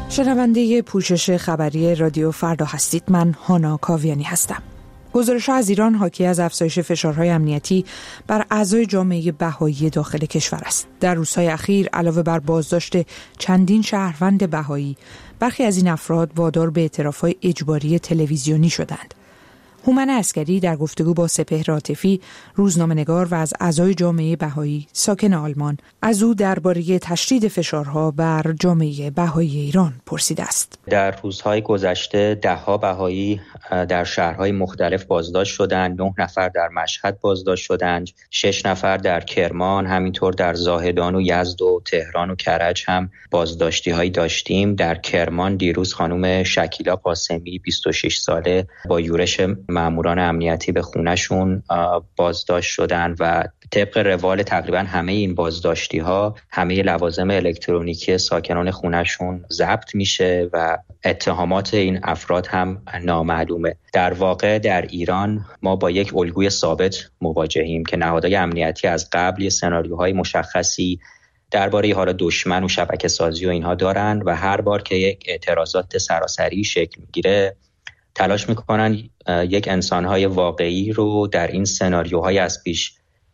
شنونده پوشش خبری رادیو فردا هستید. من هانا کاویانی هستم. گزارش‌ها از ایران حاکی از افزایش فشارهای امنیتی بر اعضای جامعه بهایی داخل کشور است. در روزهای اخیر علاوه بر بازداشت چندین شهروند بهایی، برخی از این افراد وادار به اعتراف‌های اجباری تلویزیونی شدند. هومن عسکری در گفتگو با سپهر عاطفی، روزنامه‌نگار و از اعضای جامعه بهایی ساکن آلمان، از او درباره تشدید فشارها بر جامعه بهایی ایران پرسیده است. در روزهای گذشته ده‌ها بهایی در شهرهای مختلف بازداشت شدند. 9 نفر در مشهد بازداشت شدند، 6 نفر در کرمان، همینطور در زاهدان و یزد و تهران و کرج هم بازداشتی‌هایی داشتیم. در کرمان دیروز خانم شکیلا قاسمی 26 ساله با یورش ماموران امنیتی به خونه‌شون بازداشت شدن و طبق روال تقریبا همه این بازداشتی‌ها همه لوازم الکترونیکی ساکنان خونه‌شون ضبط میشه و اتهامات این افراد هم نامعلومه. در واقع در ایران ما با یک الگوی ثابت مواجهیم که نهادهای امنیتی از قبل سناریوهای مشخصی درباره حالا دشمن و شبکه سازی و اینها دارن و هر بار که یک اعتراضات سراسری شکل میگیره تلاش میکنن یک انسانهای واقعی رو در این سناریوهای از پیش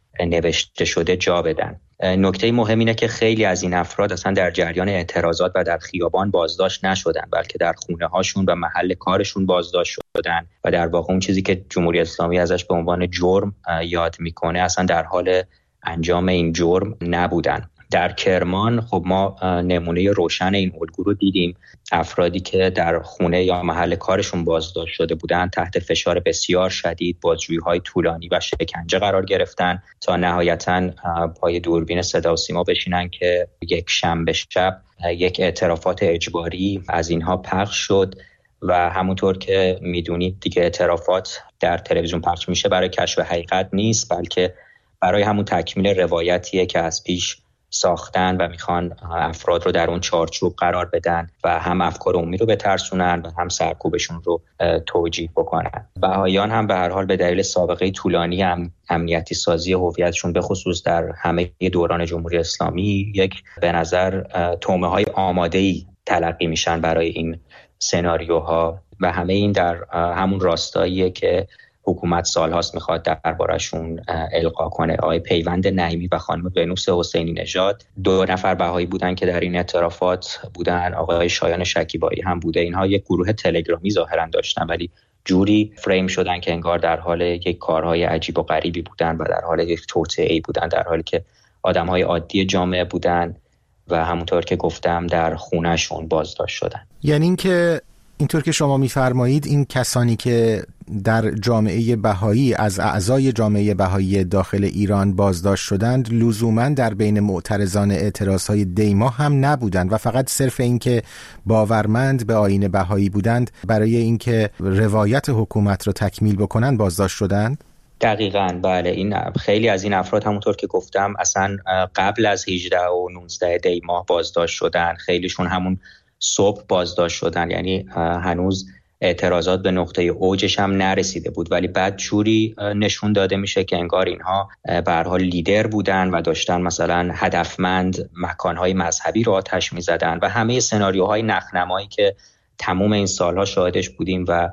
نوشته شده جا بدن. نکته مهم اینه که خیلی از این افراد اصلا در جریان اعتراضات و در خیابان بازداشت نشدن، بلکه در خونه هاشون و محل کارشون بازداشت شدن و در واقع اون چیزی که جمهوری اسلامی ازش به عنوان جرم یاد میکنه اصلا در حال انجام این جرم نبودن. در کرمان خب ما نمونه روشن این الگو رو دیدیم. افرادی که در خونه یا محل کارشون بازداشت شده بودند تحت فشار بسیار شدید، بازجویی‌های طولانی و شکنجه قرار گرفتن تا نهایتاً پای دوربین صدا و سیما بشینن که یک شنبه شب یک اعترافات اجباری از اینها پخش شد و همونطور که میدونید دیگه اعترافات در تلویزیون پخش میشه برای کشف حقیقت نیست، بلکه برای همون تکمیل روایتیه که از پیش ساختن و میخوان افراد رو در اون چارچوب قرار بدن و هم افکار عمومی رو بترسونن و هم سرکوبشون رو توجیه بکنن. بهاییان هم به هر حال به دلیل سابقه طولانی امنیتی سازی هویتشون به خصوص در همه دوران جمهوری اسلامی یک به نظر تومه‌های آماده‌ای تلقی میشن برای این سناریوها و همه این در همون راستاییه که حکومت سالهاست میخواد دربارشون القا کنه. آقای پیوند نعیمی و خانم ونوس حسینی نژاد 2 نفر بهایی بودن که در این اعترافات بودن. آقای شایان شکیبایی هم بوده. اینها یک گروه تلگرامی ظاهرا داشتن ولی جوری فریم شدن که انگار در حال یک کارهای عجیب و غریبی بودن و در حال یک توطئه‌ای بودن، در حالی که آدمهای عادی جامعه بودن و همونطور که گفتم در خونه‌شون بازداشت شدن. یعنی اینکه اینطور که شما می‌فرمایید این کسانی که در جامعه بهایی از اعضای جامعه بهایی داخل ایران بازداشت شدند لزوماً در بین معترضان اعتراضهای دیما هم نبودند و فقط صرف این که باورمند به آیین بهایی بودند برای اینکه روایت حکومت را تکمیل بکنند بازداشت شدند؟ دقیقاً بله. این خیلی از این افراد همونطور که گفتم اصلا قبل از 18 و 19 دی ماه بازداشت شدن، خیلیشون همون صبح بازداشت شدن، یعنی هنوز اعتراضات به نقطه اوجش هم نرسیده بود ولی بعد جوری نشون داده میشه که انگار اینها به هر حال لیدر بودن و داشتن مثلا هدفمند مکانهای مذهبی رو آتش میزدن و همه سناریوهای نخنمایی که تمام این سالها شاهدش بودیم و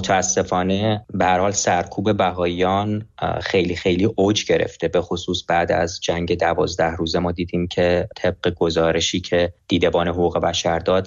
متاسفانه به هر حال سرکوب بهاییان خیلی خیلی اوج گرفته. به خصوص بعد از جنگ 12 روزه ما دیدیم که طبق گزارشی که دیدبان حقوق بشر داد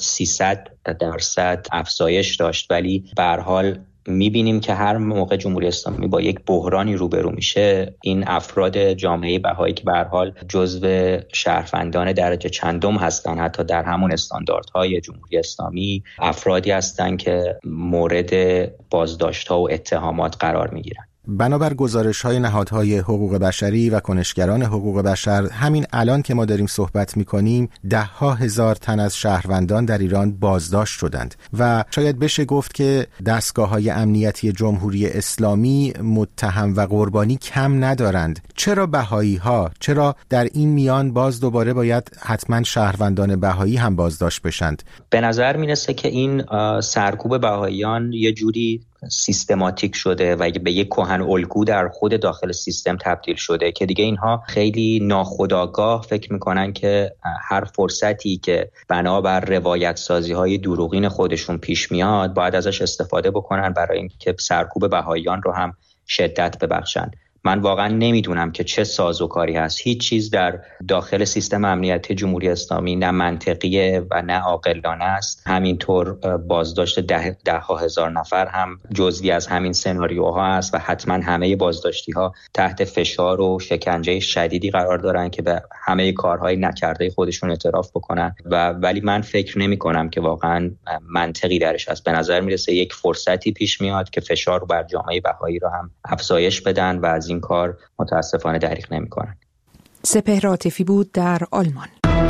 300% افزایش داشت، ولی به هر حال میبینیم که هر موقع جمهوری اسلامی با یک بحرانی روبرو میشه این افراد جامعه بهایی که به هر حال جزو شهروندان درجه چندم هستن حتی در همون استانداردهای جمهوری اسلامی، افرادی هستن که مورد بازداشت‌ها و اتهامات قرار میگیرن. بنابر گزارش‌های نهادهای حقوق بشری و کنشگران حقوق بشر همین الان که ما داریم صحبت می‌کنیم 10,000 تن از شهروندان در ایران بازداشت شدند و شاید بشه گفت که دستگاه‌های امنیتی جمهوری اسلامی متهم و قربانی کم ندارند. چرا بهایی‌ها، چرا در این میان باز دوباره باید حتما شهروندان بهایی هم بازداشت بشند؟ به نظر میرسه که این سرکوب بهاییان یه جوری سیستماتیک شده و به یک کهن الگو در خود داخل سیستم تبدیل شده که دیگه اینها خیلی ناخودآگاه فکر میکنن که هر فرصتی که بنابر روایت سازی های دروغین خودشون پیش میاد باید ازش استفاده بکنن برای اینکه سرکوب بهائیان رو هم شدت ببخشن. من واقعا نمیدونم که چه سازوکاری هست. هیچ چیز در داخل سیستم امنیتی جمهوری اسلامی نه منطقیه و نه عاقلانه است. همینطور بازداشت ده ها هزار نفر هم جزئی از همین سناریوها است و حتما همه بازداشتی ها تحت فشار و شکنجه شدیدی قرار دارن که به همه کارهای نکرده خودشون اعتراف بکنن ولی من فکر نمی کنم که واقعا منطقی درش هست. به نظر میرسه یک فرصتی پیش میاد که فشار رو بر جامعه بهایی رو هم افزایش بدن و از این کار متاسفانه دریغ نمی‌کنن. سپهر عاطفی بود در آلمان.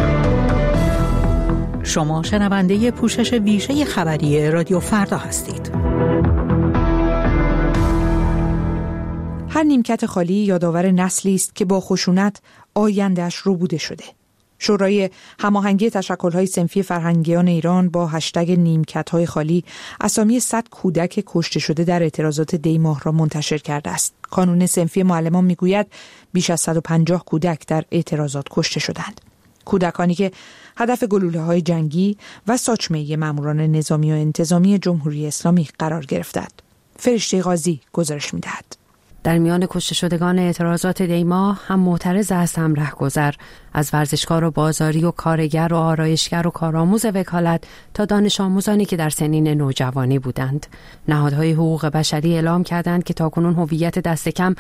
شما شنونده پوشش ویژه خبری رادیو فردا هستید. هر نیمکت خالی یادآور نسلی است که با خشونت آینده‌اش رو بوده شده. شورای هماهنگی تشکل‌های صنفی فرهنگیان ایران با هشتگ نیمکت‌های خالی اسامی 100 کودک کشته شده در اعتراضات دی ماه را منتشر کرده است. کانون صنفی معلمان میگوید بیش از 150 کودک در اعتراضات کشته شدند. کودکانی که هدف گلوله‌های جنگی و ساچمه ماموران نظامی و انتظامی جمهوری اسلامی قرار گرفتند. فرشته قاضی گزارش می‌دهد. در میان کشته شدگان اعتراضات دی ماه هم معترض است هم رهگذر، از ورزشکار و بازاری و کارگر و آرایشگر و کارآموز وکالت تا دانش آموزانی که در سنین نوجوانی بودند. نهادهای حقوق بشری اعلام کردند که تاکنون هویت دست کم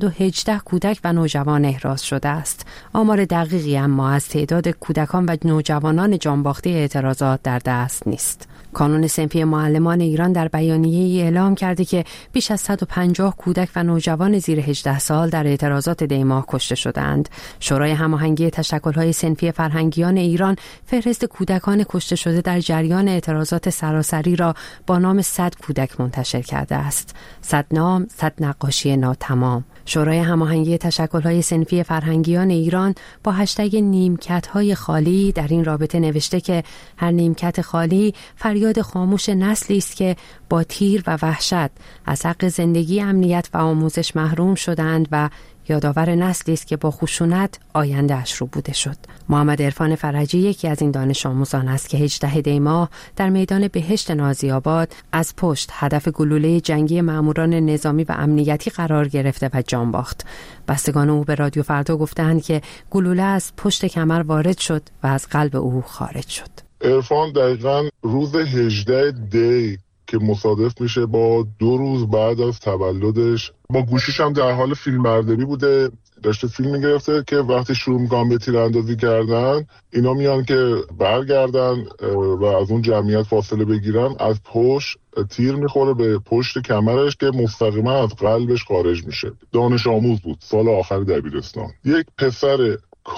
118 کودک و نوجوان احراز شده است. آمار دقیقی اما از تعداد کودکان و نوجوانان جانباخته اعتراضات در دست نیست. کانون صنفی معلمان ایران در بیانیه‌ای اعلام کرده که بیش از 150 کودک و نوجوان زیر 18 سال در اعتراضات دی ماه کشته شدند. شورای هماهنگی تشکل‌های صنفی فرهنگیان ایران فهرست کودکان کشته شده در جریان اعتراضات سراسری را با نام 100 کودک منتشر کرده است. 100 نام، 100 نقاشی ناتمام. شورای هماهنگی تشکل‌های صنفی فرهنگیان ایران با هشتگ نیمکت‌های خالی در این رابطه نوشته که هر نیمکت خالی فریاد خاموش نسلی است که با تیر و وحشت از حق زندگی، امنیت و آموزش محروم شدند و یادآور نسلی است که با خشونت آینده‌اش رو بوده شد. محمد عرفان فرجی یکی از این دانش آموزان است که 18 دی ماه در میدان بهشت نازی‌آباد از پشت هدف گلوله جنگی ماموران نظامی و امنیتی قرار گرفته و جان باخت. بستگان او به رادیو فردا گفتند که گلوله از پشت کمر وارد شد و از قلب او خارج شد. عرفان دقیقاً روز 18 دی که مصادف میشه با 2 روز بعد از تولدش، با گوشیش هم در حال فیلم برداری بوده، داشته فیلم میگرفته که وقتی شروع میکنن به تیراندازی کردن، اینا میان که برگردن و از اون جمعیت فاصله بگیرن، از پشت تیر میخوره به پشت کمرش که مستقیما از قلبش خارج میشه. دانش آموز بود، سال آخر دبیرستان، یک پسر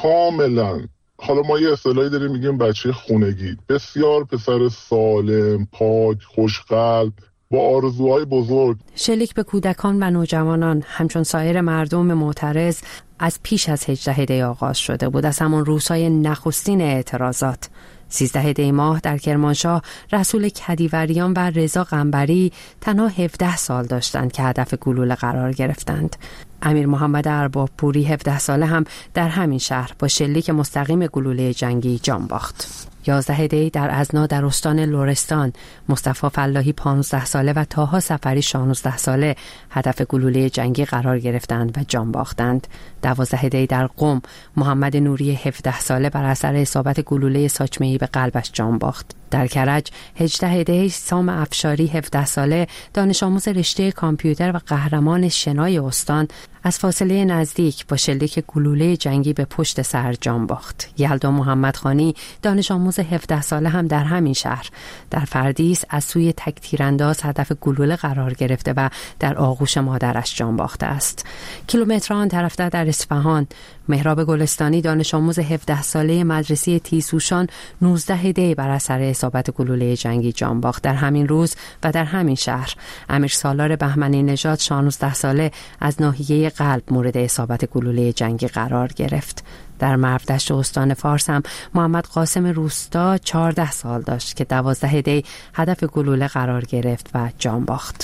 کاملا، حالا ما یه اصطلاحی داریم میگیم بچه خونگی، بسیار پسر سالم، پاک، خوشقلب، با آرزوهای بزرگ. شلیک به کودکان و نوجوانان همچون سایر مردم معترض از پیش از 18 دی آغاز شده بود، از همان روزهای نخستین اعتراضات. 13 دی ماه در کرمانشاه رسول کدیوریان و رضا قنبری تنها 17 سال داشتند که هدف گلوله قرار گرفتند. امیر محمد ارباب پوری 17 ساله هم در همین شهر با شلیک مستقیم گلوله جنگی جان باخت. 11 دی در ازنا در استان لرستان مصطفی فلاحی 15 ساله و طاها سفری 16 ساله هدف گلوله جنگی قرار گرفتند و جان باختند. 12 دی در قم محمد نوری 17 ساله بر اثر اصابت گلوله ساچمه‌ای به قلبش جان باخت. در کرج 18 دی سام افشاری 17 ساله دانش آموز رشته کامپیوتر و قهرمان شنای استان از فاصله نزدیک با شلیک گلوله جنگی به پشت سر جان باخت. یلدا محمدخانی دانش آموز 17 ساله هم در همین شهر در فردیس از سوی تک تیرانداز هدف گلوله قرار گرفته و در آغوش مادرش جان باخته است. کیلومتران طرفتر در اصفهان مهراب گلستانی دانش آموز 17 ساله مدرسه تیزهوشان 19 دی بر اثر اصابت گلوله جنگی جان باخت. در همین روز و در همین شهر امیر سالار بهمنی نژاد 16 ساله از ناحیه قلب مورد اصابت گلوله جنگی قرار گرفت. در مرودشت استان فارس هم محمد قاسم روستا 14 سال داشت که 12 دی هدف گلوله قرار گرفت و جان باخت.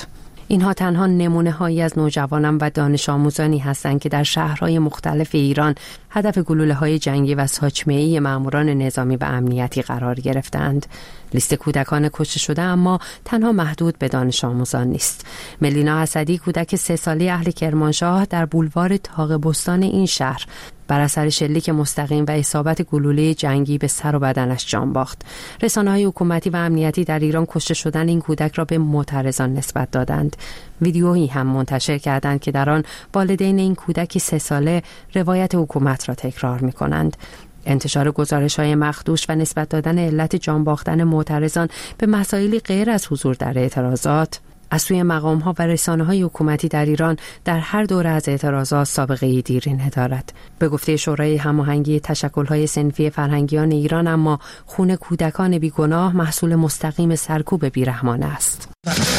اینها تنها نمونه هایی از نوجوانان و دانش آموزانی هستند که در شهرهای مختلف ایران هدف گلوله های جنگی و ساچمه‌ای ماموران نظامی و امنیتی قرار گرفتند. لیست کودکان کشته شده اما تنها محدود به دانش آموزان نیست. ملینا اسدی کودک 3 ساله اهل کرمانشاه در بولوار طاق بستان این شهر بر اثر شلیک مستقیم و اصابت گلوله جنگی به سر و بدنش جان باخت. رسانه‌های حکومتی و امنیتی در ایران کشته شدن این کودک را به معترضان نسبت دادند. ویدیویی هم منتشر کردند که در آن والدین این کودک 3 ساله روایت حکومت را تکرار می‌کنند. انتشار گزارش‌های مخدوش و نسبت دادن علت جان باختن معترضان به مسائلی غیر از حضور در اعتراضات از سوی مقام‌ها و رسانه‌های حکومتی در ایران در هر دوره از اعتراضات سابقه‌ای دیرینه دارد. به گفته شورای هماهنگی تشکل‌های صنفی فرهنگیان ایران اما خون کودکان بیگناه محصول مستقیم سرکوب بیرحمانه است.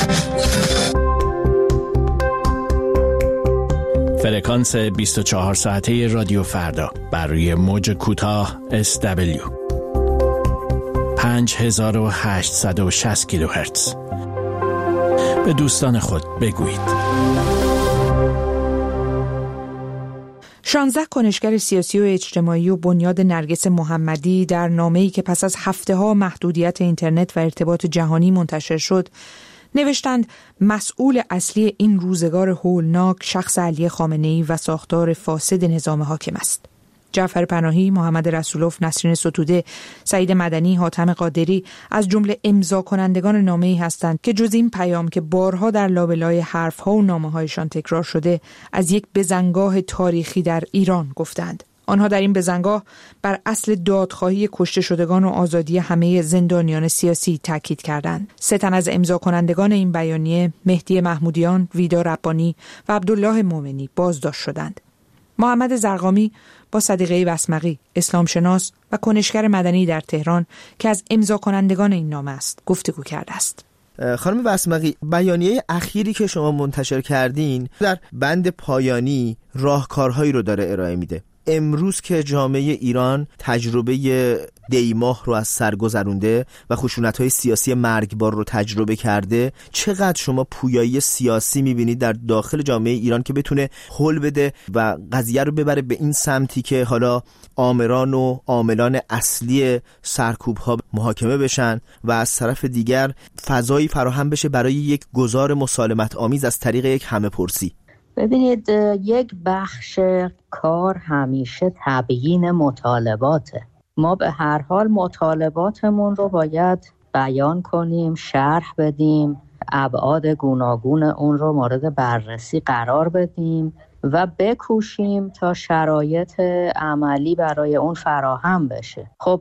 فرکانس 24 ساعته رادیو فردا بر روی موج کوتاه SW 5860 کیلوهرتز. به دوستان خود بگویید. 16 کنشگر سیاسی و اجتماعی و بنیاد نرگس محمدی در نامه‌ای که پس از هفته‌ها محدودیت اینترنت و ارتباط جهانی منتشر شد نوشتند مسئول اصلی این روزگار هولناک شخص علی خامنه‌ای و ساختار فاسد نظام حاکم است. جعفر پناهی، محمد رسولوف، نسرین ستوده، سعید مدنی، حاتم قادری از جمله امضا کنندگان نامه‌ای هستند که جز این پیام که بارها در لابلای حرف‌ها و نامه‌هایشان تکرار شده از یک بزنگاه تاریخی در ایران گفتند. آنها در این بزنگاه بر اصل دادخواهی کشته شدگان و آزادی همه زندانیان سیاسی تاکید کردند. 3 تن از امضا کنندگان این بیانیه، مهدی محمودیان، ویدا ربانی و عبدالله مومنی بازداشت شدند. محمد زرقامی با صدیقه بسمقی، اسلام شناس و کنشگر مدنی در تهران که از امضا کنندگان این نامه است گفتگو کرده است. خانم بسمقی، بیانیه اخیری که شما منتشر کردین در بند پایانی راهکارهایی رو داره ارائه میده. امروز که جامعه ایران تجربه دیماه رو از سر گذرونده و خشونت‌های سیاسی مرگبار رو تجربه کرده، چقدر شما پویایی سیاسی می‌بینید در داخل جامعه ایران که بتونه حل بده و قضیه رو ببره به این سمتی که حالا آمران و عاملان اصلی سرکوب‌ها محاکمه بشن و از طرف دیگر فضایی فراهم بشه برای یک گزار مسالمت آمیز از طریق یک همه‌پرسی؟ ببینید، یک بخش کار همیشه تبیین مطالباته. ما به هر حال مطالباتمون رو باید بیان کنیم، شرح بدیم، ابعاد گوناگون اون رو مورد بررسی قرار بدیم و بکوشیم تا شرایط عملی برای اون فراهم بشه. خب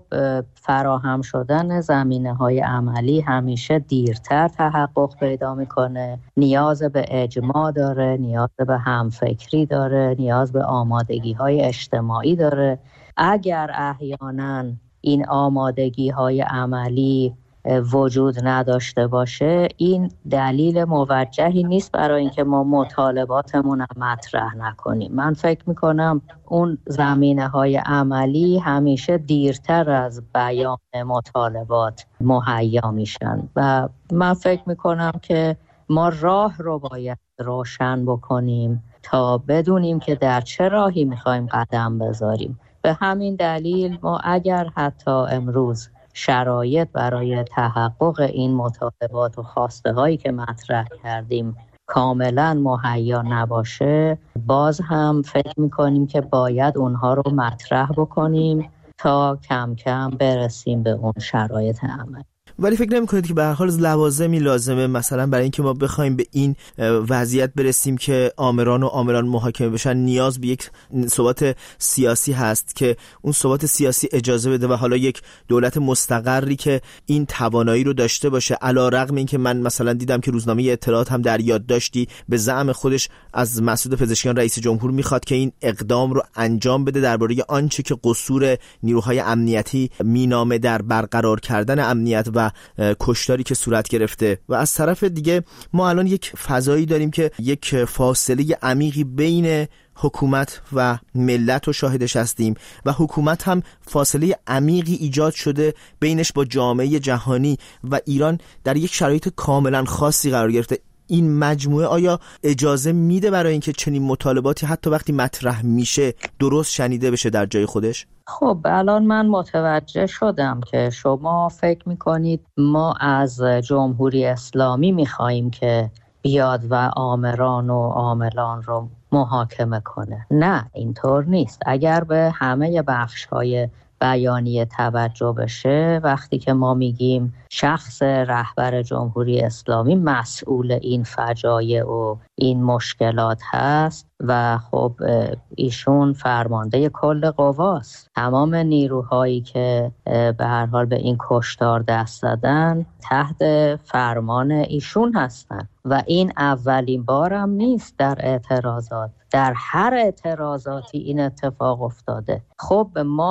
فراهم شدن زمینه‌های عملی همیشه دیرتر تحقق پیدا میکنه. نیاز به اجماع داره، نیاز به همفکری داره، نیاز به آمادگی‌های اجتماعی داره. اگر احیانا این آمادگی‌های عملی وجود نداشته باشه، این دلیل موجهی نیست برای اینکه ما مطالباتمون رو مطرح نکنیم. من فکر میکنم اون زمینه‌های عملی همیشه دیرتر از بیان مطالبات مهیا میشن و من فکر میکنم که ما راه رو باید روشن بکنیم تا بدونیم که در چه راهی میخوایم قدم بذاریم. به همین دلیل ما اگر حتی امروز شرایط برای تحقق این مطالبات و خواسته هایی که مطرح کردیم کاملا مهیا نباشه، باز هم فکر میکنیم که باید اونها رو مطرح بکنیم تا کم کم برسیم به اون شرایط عمل. ولی فکر نمی‌کنید که به هر حال لوازمی لازمه مثلا برای اینکه ما بخوایم به این وضعیت برسیم که آمران و عاملان محاکمه بشن، نیاز به یک ثبات سیاسی هست که اون ثبات سیاسی اجازه بده و حالا یک دولت مستقری که این توانایی رو داشته باشه، علی‌رغم اینکه من مثلا دیدم که روزنامه اطلاعات هم در یادداشتی به زعم خودش از مسعود پزشکیان رئیس جمهور میخواد که این اقدام رو انجام بده درباره آنچه که قصور نیروهای امنیتی مینامه در برقرار کردن امنیت و کشتاری که صورت گرفته. و از طرف دیگه ما الان یک فضایی داریم که یک فاصله عمیقی بین حکومت و ملت رو شاهدش هستیم و حکومت هم فاصله عمیقی ایجاد شده بینش با جامعه جهانی و ایران در یک شرایط کاملا خاصی قرار گرفته. این مجموعه آیا اجازه میده برای اینکه چنین مطالباتی حتی وقتی مطرح میشه درست شنیده بشه در جای خودش؟ خب الان من متوجه شدم که شما فکر میکنید ما از جمهوری اسلامی میخواییم که بیاد و آمران و عاملان رو محاکمه کنه. نه، اینطور نیست. اگر به همه بخش‌های بیانیه توجه بشه، وقتی که ما میگیم شخص رهبر جمهوری اسلامی مسئول این فجایع و این مشکلات هست و خب ایشون فرمانده کل قواست، تمام نیروهایی که به هر حال به این کشتار دست زدن تحت فرمان ایشون هستن و این اولین بارم نیست در اعتراضات، در هر اعتراضاتی این اتفاق افتاده. خب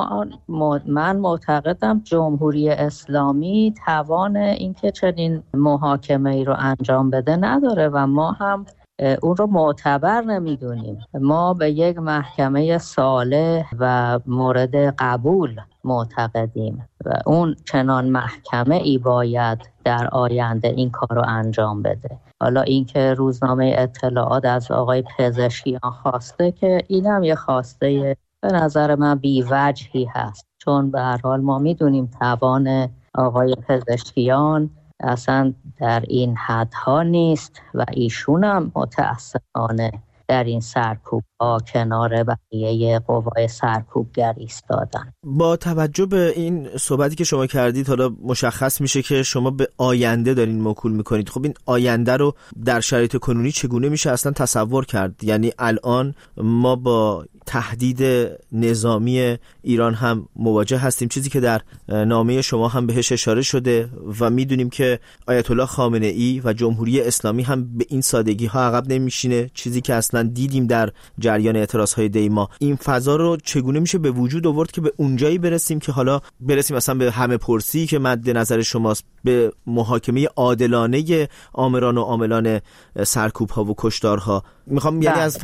من معتقدم جمهوری اسلامی توان اینکه چنین محاکمه ای رو انجام بده نداره و ما هم اون رو معتبر نمیدونیم. ما به یک محکمه صالح و مورد قبول معتقدیم و اون چنان محکمه ای باید در آینده این کار رو انجام بده. حالا اینکه روزنامه اطلاعات از آقای پزشکیان خواسته که اینم یه خواسته به نظر من بی‌وجهی هست، چون به هر حال ما میدونیم توان آقای پزشکیان اصلا در این حدها نیست و ایشون هم متاسفانه در این سرکوب ها کنار بقیه قوای سرکوبگر ایستادن. با توجه به این صحبتی که شما کردید حالا مشخص میشه که شما به آینده دارین موکول میکنید. خب این آینده رو در شرایط کنونی چگونه میشه اصلا تصور کرد؟ یعنی الان ما با تهدید نظامی ایران هم مواجه هستیم، چیزی که در نامه شما هم بهش اشاره شده و میدونیم که آیت الله خامنه ای و جمهوری اسلامی هم به این سادگی ها عقب نمیشینه، چیزی که اصلا دیدیم در جریان اعتراض های دیما. این فضا رو چگونه میشه به وجود آورد که به اونجایی برسیم که حالا برسیم اصلا به همه پرسی که مد نظر شماست، به محاکمه عادلانه آمران و عاملان سرکوب ها و کشتارها؟ میخوام یعنی از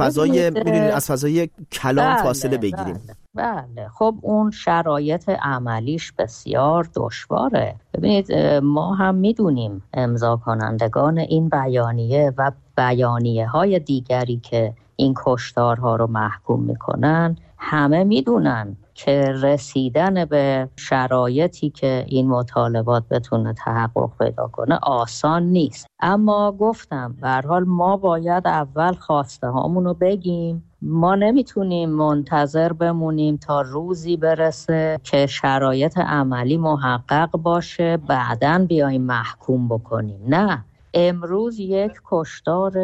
فضای کلام فاصله بگیریم. بله خب اون شرایط عملیش بسیار دشواره. ببینید ما هم میدونیم امضا کنندگان این بیانیه و بیانیه های دیگری که این کشتارها رو محکوم میکنن همه میدونن که رسیدن به شرایطی که این مطالبات بتونه تحقق پیدا کنه آسان نیست. اما گفتم به هر حال ما باید اول خواسته هامونو بگیم. ما نمیتونیم منتظر بمونیم تا روزی برسه که شرایط عملی محقق باشه بعداً بیایم محکوم بکنیم. نه، امروز یک کشتار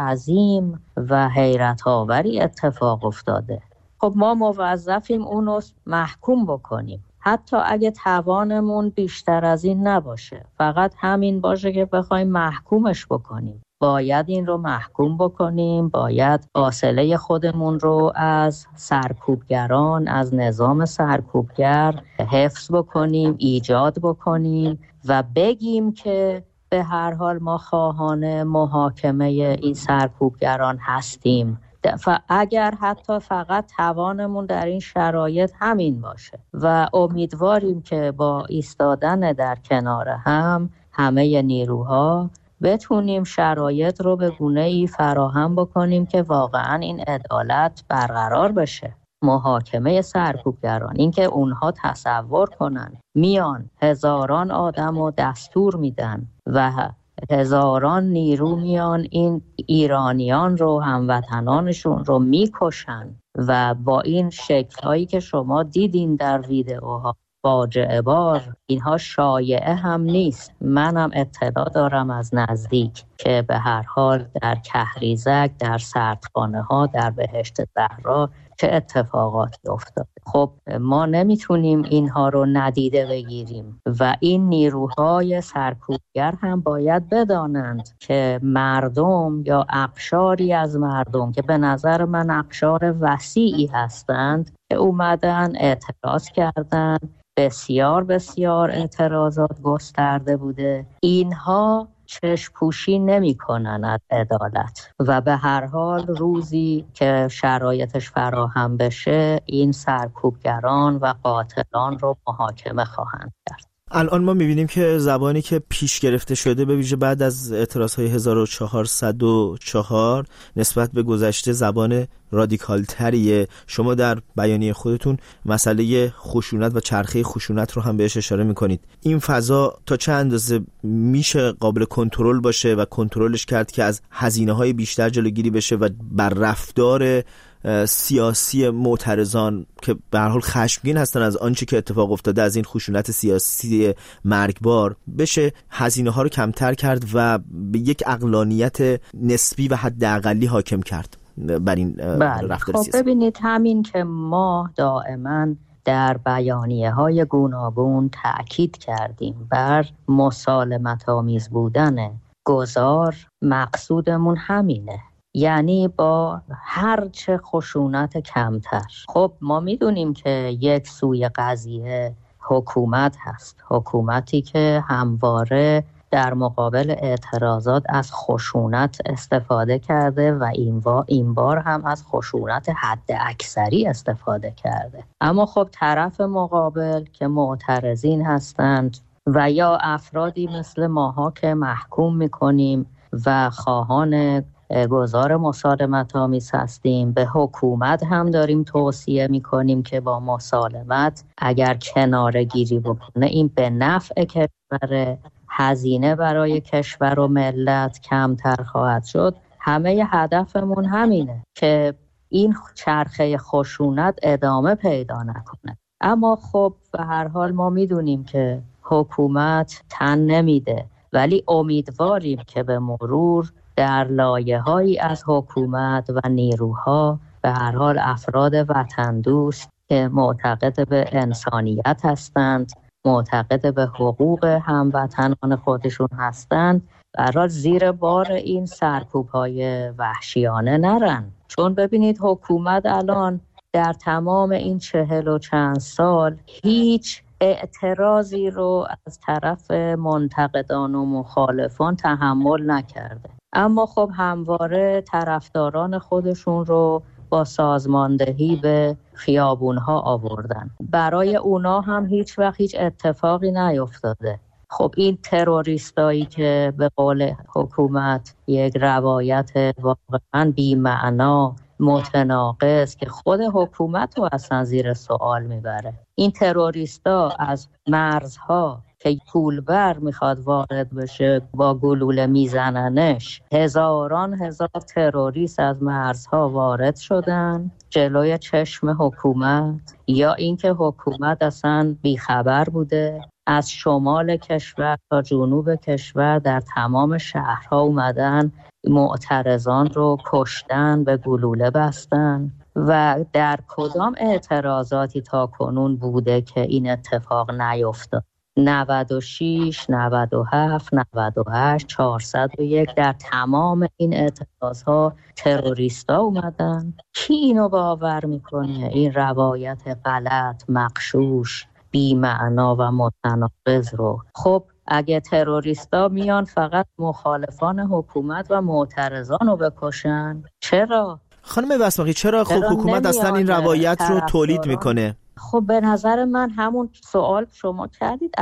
عظیم و حیرت آوری اتفاق افتاده. خب ما موظفیم اونو محکوم بکنیم، حتی اگه توانمون بیشتر از این نباشه، فقط همین باشه که بخوایم محکومش بکنیم. باید این رو محکوم بکنیم، باید فاصله خودمون رو از سرکوبگران، از نظام سرکوبگر حفظ بکنیم، ایجاد بکنیم و بگیم که به هر حال ما خواهان محاکمه این سرکوبگران هستیم. اگر حتی فقط توانمون در این شرایط همین باشه و امیدواریم که با ایستادن در کنار هم همه نیروها بتونیم شرایط رو به گونه‌ای فراهم بکنیم که واقعا این عدالت برقرار بشه. محاکمه سرکوبگران، اینکه اونها تصور کنن میان هزاران آدم رو دستور میدن و هزاران نیرو میان این ایرانیان رو، هموطنانشون رو میکشن و با این شکل‌هایی که شما دیدین در ویدئوها فاجعه بار، اینها شایعه هم نیست. منم اطلاع دارم از نزدیک که به هر حال در کهریزک، در سردخانه ها، در بهشت زهرا چه اتفاقاتی افتاده. خب ما نمیتونیم اینها رو ندیده بگیریم و این نیروهای سرکوبگر هم باید بدانند که مردم یا اقشاری از مردم که به نظر من اقشار وسیعی هستند که اومدن اعتراض کردن، بسیار بسیار اعتراضات گسترده بوده، اینها چشم پوشی نمی کنن از عدالت و به هر حال روزی که شرایطش فراهم بشه این سرکوبگران و قاتلان رو محاکمه خواهند کرد. الان ما میبینیم که زبانی که پیش گرفته شده به ویژه بعد از اعتراضهای 1404 نسبت به گذشته زبان رادیکال تریه. شما در بیانیه خودتون مسئله خشونت و چرخه خشونت رو هم بهش اشاره میکنید. این فضا تا چه اندازه میشه قابل کنترل باشه و کنترلش کرد که از هزینه‌های بیشتر جلوگیری بشه و بر رفتار سیاسی معترضان که به هر حال خشمگین هستن از آنچه که اتفاق افتاده، از این خشونت سیاسی مرگبار، بشه هزینه‌ها رو کمتر کرد و به یک عقلانیت نسبی و حداقلی حاکم کرد بر این رفتار سیاسی؟ ببینید، همین که ما دائما در بیانیه‌های گوناگون تأکید کردیم بر مسالمت آمیز بودن گذار، مقصودمون همینه، یعنی با هر چه خشونت کمتر. خب ما میدونیم که یک سوی قضیه حکومت هست، حکومتی که همواره در مقابل اعتراضات از خشونت استفاده کرده و این بار هم از خشونت حد اکثری استفاده کرده. اما خب طرف مقابل که معترضین هستند و یا افرادی مثل ماها که محکوم میکنیم و خواهان گزار مسالمت آمیز هستیم، به حکومت هم داریم توصیه میکنیم که با مسالمت اگر کناره گیری بکنه این به نفع کشور، هزینه برای کشور و ملت کمتر خواهد شد. همه هدفمون همینه که این چرخه خشونت ادامه پیدا نکنه. اما خب به هر حال ما میدونیم که حکومت تن نمیده، ولی امیدواریم که به مرور در لایه‌هایی از حکومت و نیروها به هر حال افراد وطن دوست که معتقد به انسانیت هستند، معتقد به حقوق هموطنان خودشون هستند، به هر حال زیر بار این سرکوب‌های وحشیانه نرن. چون ببینید حکومت الان در تمام این 40 و چند سال هیچ اعتراضی رو از طرف منتقدان و مخالفان تحمل نکرده، اما خب همواره طرفداران خودشون رو با سازماندهی به خیابونها آوردن. برای اونا هم هیچ وقت هیچ اتفاقی نیفتاده. خب این تروریستایی که به قول حکومت یک روایت واقعا بی‌معنا، متناقض که خود حکومت رو اصلا زیر سوال میبره، این تروریستا از مرزها که پولبر میخواد وارد بشه با گلوله میزننش، هزاران هزار تروریست از مرزها وارد شدن جلوی چشم حکومت، یا اینکه حکومت اصلا بیخبر بوده. از شمال کشور تا جنوب کشور در تمام شهرها اومدن معترضان رو کشتن، به گلوله بستن. و در کدام اعتراضاتی تا کنون بوده که این اتفاق نیفتاد؟ 96، 97، 98، 401 در تمام این اعتراضها تروریستا اومدن. کی اینو باور میکنه؟ این روایت غلط، مغشوش، بی‌معنا و متناقض رو. خب اگه تروریستا میان فقط مخالفان حکومت و معترضان رو بکشن، چرا؟ خانم بسماقی چرا خب حکومت اصلا این روایت رو تولید میکنه؟ خب به نظر من همون سوال شما کردید،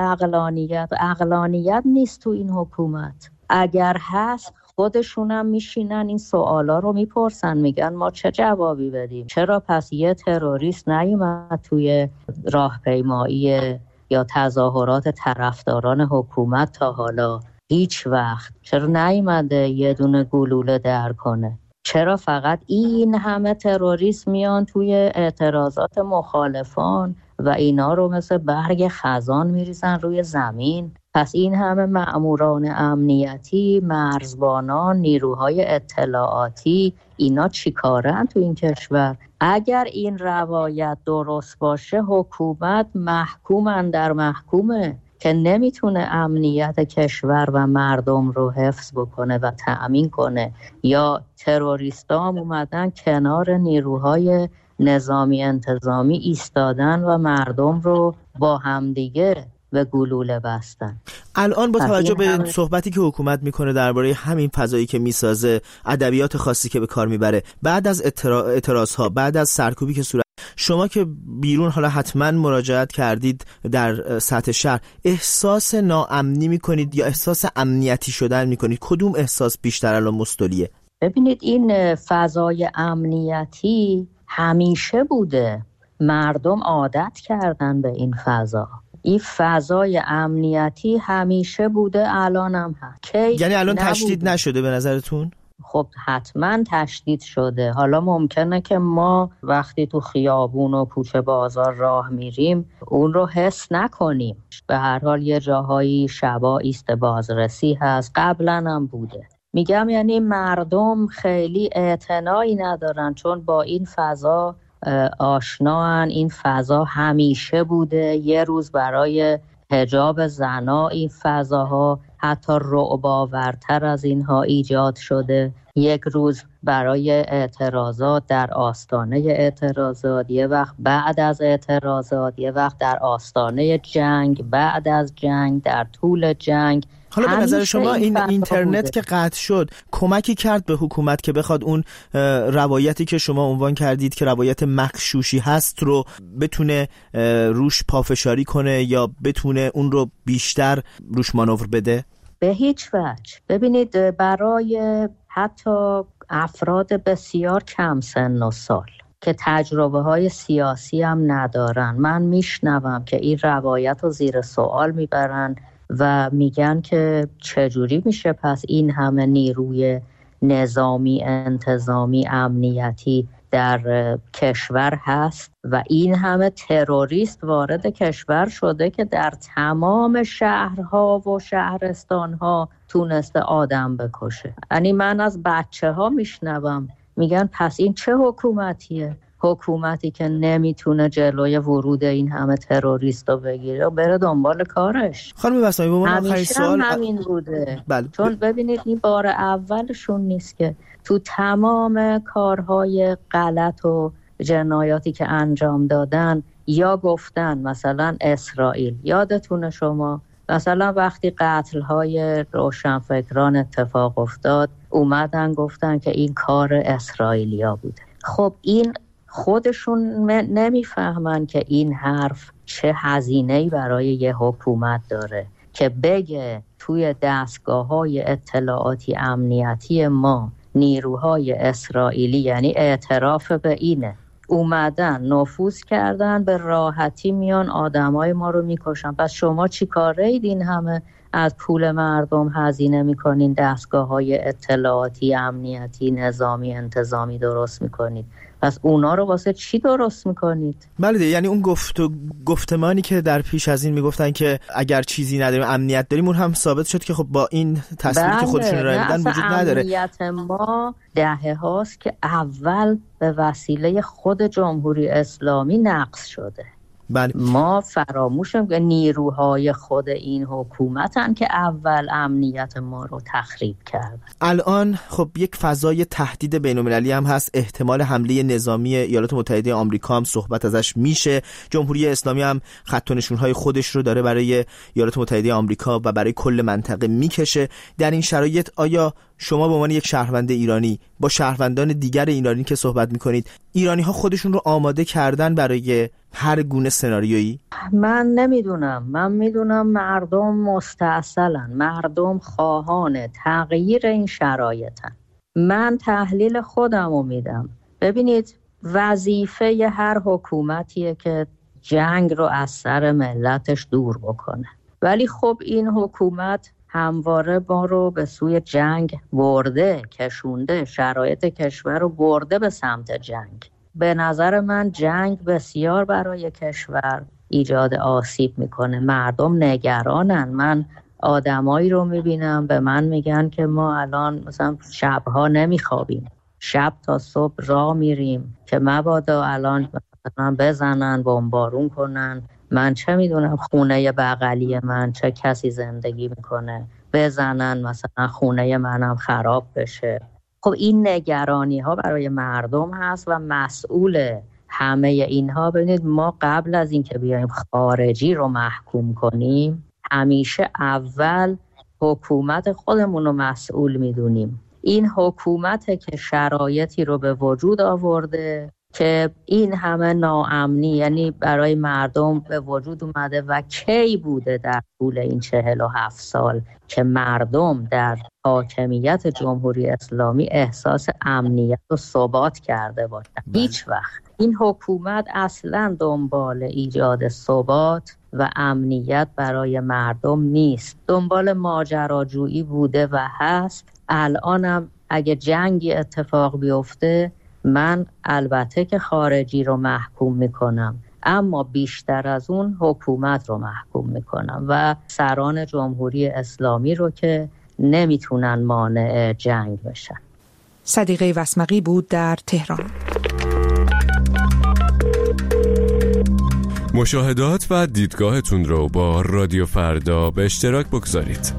عقلانیت نیست تو این حکومت. اگر هست خودشونم میشینن این سوالا رو میپرسن، میگن ما چه جوابی بدیم؟ چرا پس یه تروریست نیومد توی راهپیمایی یا تظاهرات طرفداران حکومت تا حالا؟ هیچ وقت. چرا نیومده یه دونه گلوله در کنه؟ چرا فقط این همه تروریست میان توی اعتراضات مخالفان و اینا رو مثل برگ خزان میریزن روی زمین؟ پس این همه مأموران امنیتی، مرزبانان، نیروهای اطلاعاتی، اینا چی کارن تو این کشور؟ اگر این روایت درست باشه حکومت محکومن در محکومه که نمیتونه امنیت کشور و مردم رو حفظ بکنه و تأمین کنه، یا تروریستا هم اومدن کنار نیروهای نظامی انتظامی ایستادن و مردم رو با همدیگه به گلوله بستن. الان با توجه به صحبتی که حکومت میکنه درباره همین فضایی که میسازه، ادبیات خاصی که به کار میبره، بعد از اعتراضها، بعد از سرکوبی که صورت، شما که بیرون حالا حتما مراجعت کردید در سطح شهر، احساس ناامنی میکنید یا احساس امنیتی شدن میکنید؟ کدوم احساس بیشتر الان مستولیه؟ ببینید این فضای امنیتی همیشه بوده، مردم عادت کردن به این فضا. این فضای امنیتی همیشه بوده، الان هم هست. یعنی الان تشدید نشده به نظرتون؟ خب حتما تشدید شده. حالا ممکنه که ما وقتی تو خیابون و کوچه بازار راه میریم اون رو حس نکنیم. به هر حال یه جاهایی شبا ایست بازرسی هست، قبلا هم بوده. میگم یعنی مردم خیلی اعتنایی ندارن چون با این فضا آشناان. این فضا همیشه بوده. یه روز برای حجاب زنا این فضاها حتی رعب‌آورتر از اینها ایجاد شده. یک روز برای اعتراضات در آستانه اعتراضات، یه وقت بعد از اعتراضات، یه وقت در آستانه جنگ، بعد از جنگ، در طول جنگ. حالا به نظر شما این اینترنت که قطع شد کمکی کرد به حکومت که بخواد اون روایتی که شما عنوان کردید که روایت مغشوشی هست رو بتونه روش پافشاری کنه یا بتونه اون رو بیشتر روش مانور بده؟ به هیچ وجه. ببینید برای حتی افراد بسیار کم سن و سال که تجربه های سیاسی هم ندارن، من میشنوم که این روایت رو زیر سوال میبرن و میگن که چجوری میشه پس این همه نیروی نظامی، انتظامی، امنیتی در کشور هست و این همه تروریست وارد کشور شده که در تمام شهرها و شهرستانها تونسته آدم بکشه. یعنی من از بچه ها میشنوم میگن پس این چه حکومتیه؟ حکومتی که نمیتونه جلوی ورود این همه تروریست رو بگیره و بره دنبال کارش. خانم بسمایی با من آخرین سوال همین بوده. بله. چون ببینید این بار اولشون نیست که تو تمام کارهای غلط و جنایاتی که انجام دادن یا گفتن مثلا اسرائیل، یادتونه شما مثلا وقتی قتل‌های روشنفکران اتفاق افتاد اومدن گفتن که این کار اسرائیلیا بوده. خب این خودشون نمیفهمن که این حرف چه هزینه‌ای برای یه حکومت داره که بگه توی دستگاه‌های اطلاعاتی امنیتی ما نیروهای اسرائیلی، یعنی اعتراف به اینه، اومدن نفوذ کردن، به راحتی میان آدمای ما رو میکشن. پس شما چی کاره اید این همه از پول مردم هزینه میکنین دستگاه‌های اطلاعاتی امنیتی نظامی انتظامی درست میکنید؟ پس اونا رو واسه چی درست میکنید؟ بله یعنی اون گفتمانی که در پیش از این میگفتن که اگر چیزی نداریم امنیت داریم، اون هم ثابت شد که خب با این تصویری که خودشون ارائه میدن وجود نداره. امنیت ما دهه هاست که اول به وسیله خود جمهوری اسلامی نقض شده. بله. ما فراموشیم که نیروهای خود این حکومتن که اول امنیت ما رو تخریب کردن. الان خب یک فضای تهدید بین‌المللی هم هست، احتمال حمله نظامی ایالات متحده آمریکا هم صحبت ازش میشه. جمهوری اسلامی هم خط و نشون‌های خودش رو داره برای ایالات متحده آمریکا و برای کل منطقه میکشه. در این شرایط آیا شما به عنوان یک شهروند ایرانی با شهروندان دیگر ایرانی که صحبت میکنید، ایرانی ها خودشون رو آماده کردن برای هر گونه سناریویی؟ من نمیدونم. من میدونم مردم مستعسلن، مردم خواهان تغییر این شرایطن. من تحلیل خودم رو میدم. ببینید وظیفه هر حکومتیه که جنگ رو از سر ملتش دور بکنه، ولی خب این حکومت همواره ما رو به سوی جنگ برده، کشونده، شرایط کشور رو برده به سمت جنگ. به نظر من جنگ بسیار برای کشور ایجاد آسیب میکنه. مردم نگرانن. من آدمایی رو میبینم به من میگن که ما الان مثلا شبها نمیخوابیم، شب تا صبح راه میریم که مبادا الان مثلا بزنن، بمبارون کنن. من چه میدونم خونه بغلی من چه کسی زندگی میکنه، بزنن مثلا خونه منم خراب بشه. خب این نگرانی ها برای مردم هست و مسئول همه اینها. ببینید ما قبل از اینکه بیایم خارجی رو محکوم کنیم همیشه اول حکومت خودمون رو مسئول میدونیم. این حکومته که شرایطی رو به وجود آورده که این همه ناامنی یعنی برای مردم به وجود اومده و کی بوده در طول این 47 سال که مردم در حاکمیت جمهوری اسلامی احساس امنیت و ثبات کرده باشن؟ هیچ وقت. این حکومت اصلا دنبال ایجاد ثبات و امنیت برای مردم نیست، دنبال ماجراجویی بوده و هست. الانم اگه جنگی اتفاق بیفته من البته که خارجی رو محکوم میکنم، اما بیشتر از اون حکومت رو محکوم میکنم و سران جمهوری اسلامی رو که نمیتونن مانع جنگ بشن. صدیقه وسمقی بود در تهران. مشاهدات و دیدگاهتون رو با رادیو فردا به اشتراک بگذارید.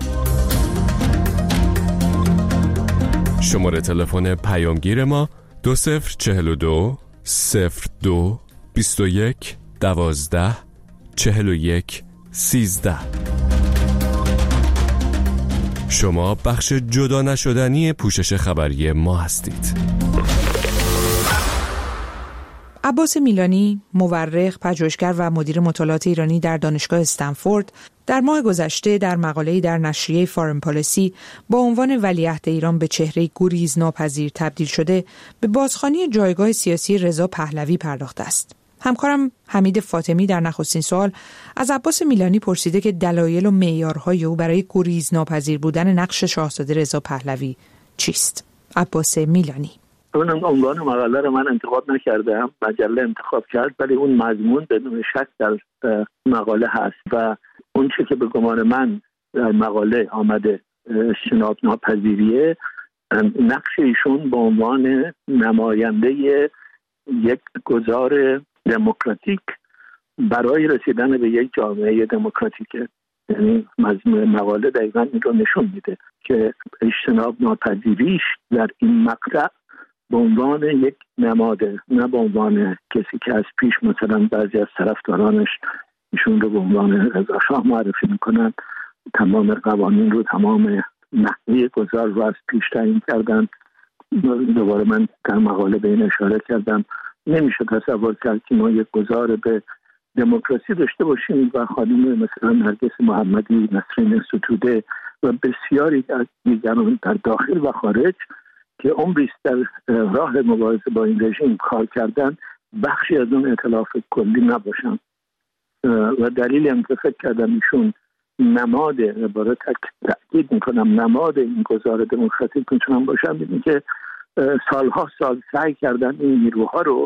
شماره تلفن پیامگیر ما 2042 02 21 12 41 13. شما بخش جدا نشدنی پوشش خبری ما هستید. عباس میلانی، مورخ، پژوهشگر و مدیر مطالعات ایرانی در دانشگاه استنفورد، در ماه گذشته در مقاله‌ای در نشریه فارن پالیسی با عنوان ولیعهد ایران به چهره گریزناپذیر تبدیل شده به بازخوانی جایگاه سیاسی رضا پهلوی پرداخته است. همکارم حمید فاطمی در نخستین سوال از عباس میلانی پرسیده که دلایل و معیارهای او برای گریزناپذیر بودن نقش شاهزاده رضا پهلوی چیست؟ عباس میلانی: اون عنوان مقاله رو من انتخاب نکردم، مجله انتخاب کرد، ولی اون مضمون بدون شک در مقاله هست و اون چه که به گمان من در مقاله آمده اجتناب ناپذیریه، نقش ایشون به عنوان نماینده یک گذار دموکراتیک برای رسیدن به یک جامعه دموکراتیکه. یعنی مضمون مقاله دقیقاً این رو نشون میده که اجتناب ناپذیریش در این مقطع به عنوان یک نماده، نه به عنوان کسی که از پیش مثلا بعضی از طرفدارانش ایشون رو به عنوان رضا شاه معرفی میکنن، تمام قوانین رو، تمام نحوه گذار رو از پیش تعیین کردن. دوباره من در مقاله به این اشاره کردم، نمیشه تصور کرد که ما یک گذار به دموکراسی داشته باشیم و خانم مثلا نرگس محمدی، نسرین ستوده و بسیاری از دیگران در داخل و خارج که عمریست در راه مبارزه با این رژیم کار کردن بخشی از اون ائتلاف کلی نباشن. و دلیلی هم که فکر کردم ایشون نماد، عبارت تأکید میکنم، نماد این گذار دموکراتیک میتونن باشن، این که سالها سال سعی کردن این نیروها رو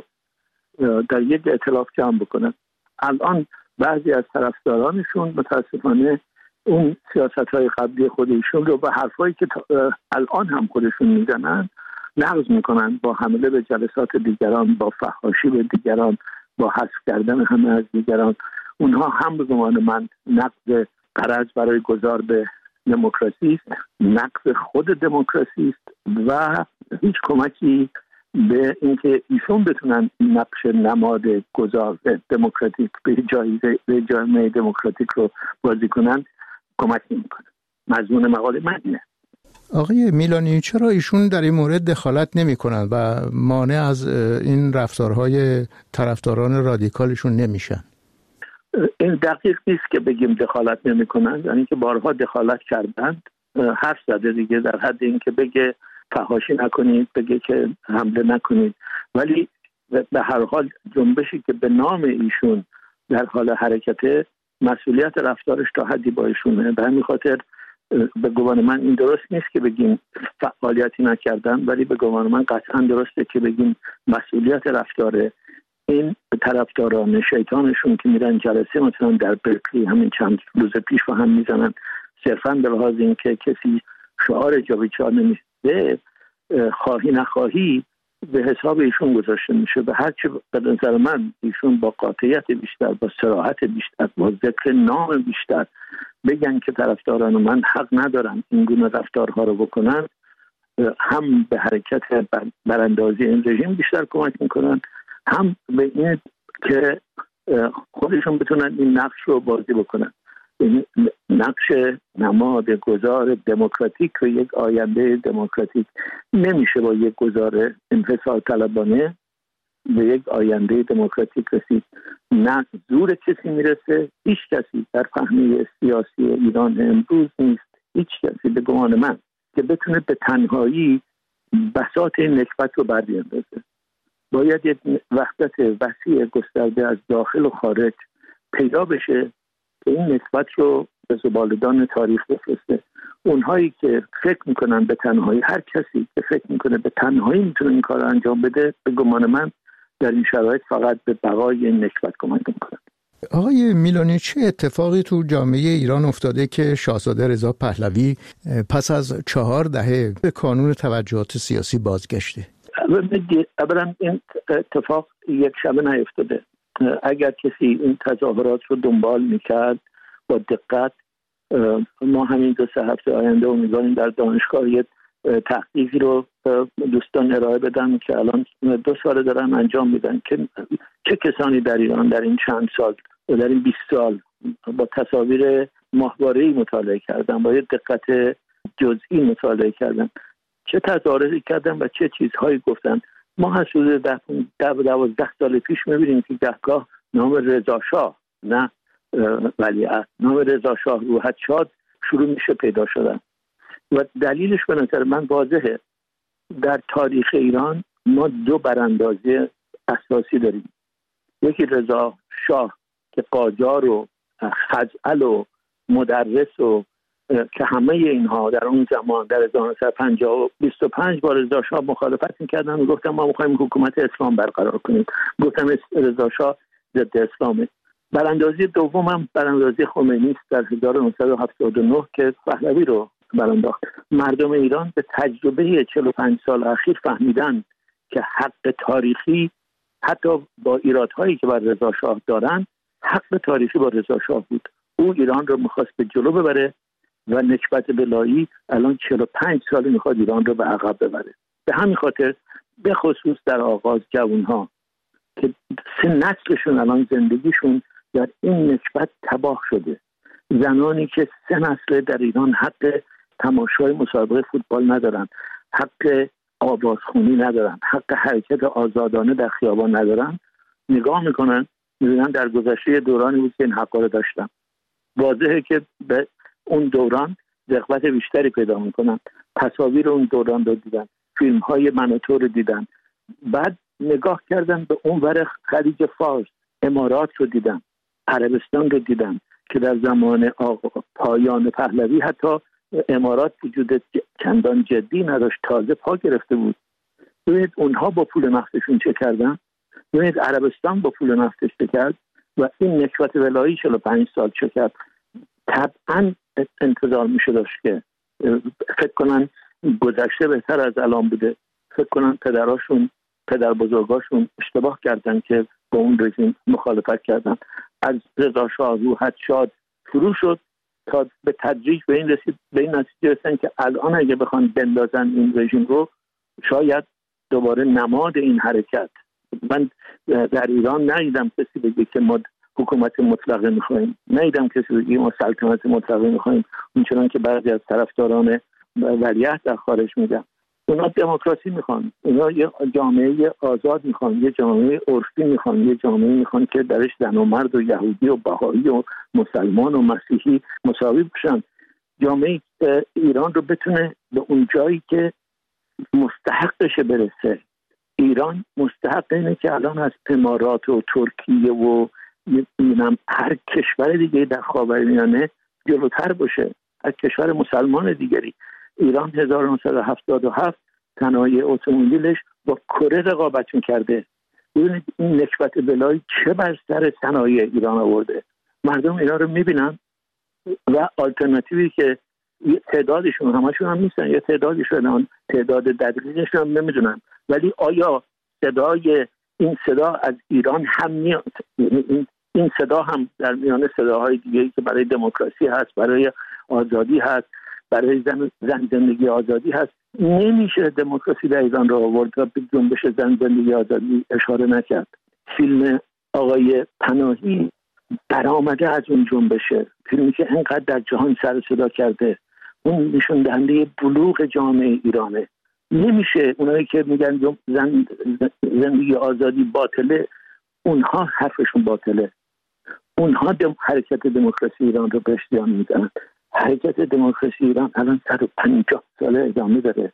در یک ائتلاف جمع بکنن. الان بعضی از طرفدارانشون متاسفانه اون سیاست‌های قبلی خودشون رو و حرفایی که الان هم خودشون میزنن نقض میکنن، با حمله به جلسات دیگران، با فحاشی به دیگران، با حذف کردن همه از دیگران. اونها هم به گمان من نقض غرض برای گذار به دموکراسی است، نقض خود دموکراسی است و هیچ کمکی به اینکه ایشون بتونن نقش نماد گذار دموکراتیک به جامعه دموکراتیک رو بازی کنن کمک نمیکنه. مضمون مقاله من اینه. آقای میلانی، چرا ایشون در این مورد دخالت نمی کنند و مانع از این رفتارهای طرفداران رادیکالشون نمیشن؟ این دقیق نیست که بگیم دخالت نمی کنند، یعنی که بارها دخالت کردند. حرف زده دیگه، در حد این که بگه فحاشی نکنید، بگه که حمله نکنید، ولی به هر حال جنبشی که به نام ایشون در حال حرکته، مسئولیت رفتارش تا حدی با ایشونه. به همین خاطر به گمان من این درست نیست که بگیم فعالیتی نکردن، ولی به گمان من قطعا درسته که بگیم مسئولیت رفتار این طرفداران شیطانشون که میرن جلسه مثلا در برکلی همین چند روز پیش با هم میزنن، صرفا به لحاظ این که کسی شعار جابجا نمیده، خواهی نخواهی به حساب ایشون گذاشته میشه. به هرچی به نظر من ایشون با قاطعیت بیشتر، با صراحت بیشتر، با ذکر نام بیشتر بگن که طرفداران من حق ندارن این گونه رفتارها رو بکنن، هم به حرکت براندازی این رژیم بیشتر کمک میکنن، هم به این که خودشون بتونن این نقش رو بازی بکنن. این نقش نماد گذار دموکراتیک و یک آینده دموکراتیک نمیشه با یک گذار انحصار طلبانه به یک آینده دموکراتیک رسید. نه زور کسی میرسه، هیچ کسی در فهمی سیاسی ایران امروز نیست، هیچ کسی به گمان من که بتونه به تنهایی بساط این نکبت رو بر بیاندازه. باید یک وحدت وسیع گسترده از داخل و خارج پیدا بشه که این نکبت رو به زبالدان تاریخ بفرسته. اونهایی که فکر میکنن به تنهایی، هر کسی که فکر میکنه به تنهایی میتونه این کار رو انجام بده، به گمان من در این شرایط فقط به بقای این نکبت کمک میکنه. آقای میلانی، چه اتفاقی تو جامعه ایران افتاده که شاهزاده رضا پهلوی پس از 4 دهه به کانون توجهات سیاسی بازگشته؟ اولا این اتفاق یک شبه نیفتاده. اگر کسی این تظاهرات رو دنبال میکرد با دقت، ما همین 2-3 هفته آینده امیدواریم در دانشگاه یک تحقیقی رو دوستان ارائه بدن که الان 2 سال دارن انجام میدن که چه کسانی در ایران در این چند سال، در این 20 سال با تصاویر ماهواره‌ای مطالعه کردن، با یک دقت جزئی مطالعه کردن، چه تظاهراتی کردن و چه چیزهایی گفتن. ما حدود 10-12 سال پیش می‌بینیم که گهگاه نام رضا شاه، نه ولیعهد، نام رضا شاه روحت شاد شروع میشه پیدا شدن و دلیلش به نظر من واضحه. در تاریخ ایران ما 2 براندازی اساسی داریم. یکی رضا شاه که قاجار و خزعل و مدرس و که همه اینها در اون زمان در 1925 با رضا شاه مخالفت می‌کردن و گفتن ما می‌خوایم حکومت اسلام برقرار کنیم. گفتم رضا شاه ضد اسلامه. براندازی دوم هم براندازی خمینی است در 1979 که پهلوی رو برانداخت. مردم ایران به تجربه 45 سال اخیر فهمیدن که حق تاریخی حتی با ایرادهایی که بر رضا شاه دارن، حق تاریخی با رضا شاه بود. او ایران رو می‌خواست به جلو ببره و نکبت بلایی الان 45 سال میخواد ایران رو به عقب ببره. به همین خاطر به خصوص در آغاز جوانها که 3 نسلشون الان زندگیشون در این نکبت تباه شده، زنانی که 3 نسل در ایران حق تماشای مسابقه فوتبال ندارن، حق آوازخوانی ندارن، حق حرکت آزادانه در خیابان ندارن، نگاه میکنن میبینن در گذشته دورانی بود که این حقا رو داشتن. واضحه که به اون دوران رغبت بیشتری پیدا میکنن. تصاویر اون دوران رو دیدن، فیلم های منوتو رو دیدن، بعد نگاه کردن به اون ور خلیج فارس، امارات رو دیدن، عربستان رو دیدن که در زمان پایان پهلوی حتی امارات وجود چندان جدی نداشت، تازه پا گرفته بود. ببینید اونها با پول نفتشون چه کردن، ببینید عربستان با پول نفتش چه کرد و این نکبت ولایی 45 سال چه کرد. طبعا انتظار میشه داشت که فکر کنن گذشته بهتر از الان بوده، فکر کنن پدر بزرگاشون اشتباه کردن که با اون رژیم مخالفت کردن. از رضا شاه روحت شاد شروع شد تا به تدریج به این نتیجه رسیدن که الان اگه بخوان بندازن این رژیم رو، شاید دوباره نماد این حرکت. من در ایران ندیدم کسی بگه که ما حکومت مطلقه میخوایم، ندیدم کسی بگه ما سلطنت مطلقه میخوایم، اونچنان که بعضی از طرفداران ولیعهد در خارج میگن. اونا دموکراسی میخوان، اونا یه جامعه آزاد میخوان، یه جامعه عرفی میخوان، یه جامعه میخوان که درش زن و مرد و یهودی و بهایی و مسلمان و مسیحی مساوی باشن. جامعه ایران رو بتونه به اون جایی که مستحقش برسه. ایران مستحق اینه که الان از امارات و ترکیه و هر کشور دیگه در خاورمیانه جلوتر باشه، از کشور مسلمان دیگری. ایران 1977 صنایع اتومبیلش با کره رقابت می‌کرده. ببینید این نکبت بلایی چه بر سر صنایع ایران آورده. مردم اینا رو می‌بینن و آلترناتیوی که تعدادشون همشون هم نیستن، یا تعدادشون تعداد دقیقشون هم نمیدونن، ولی آیا این صدا از ایران هم میاد؟ این صدا هم در میان صداهای دیگه‌ای که برای دموکراسی هست، برای آزادی هست، برای زن زندگی آزادی هست. نمیشه دموکراسی در ایران رو آورد و به جنبش زن زندگی آزادی اشاره نکرد. فیلم آقای پناهی برآمده از اون جنبشه، فیلمی که انقدر در جهان سر صدا کرده، اون نشون دهنده بلوغ جامعه ایرانه. نمیشه اونایی که میگن زندگی آزادی باطله، اونها حرفشون باطله. اونها حرکت دموکراسی ایران رو بهش زیان میزنن. حرکت دموکراسی ایران الان 150 ساله ادامه داره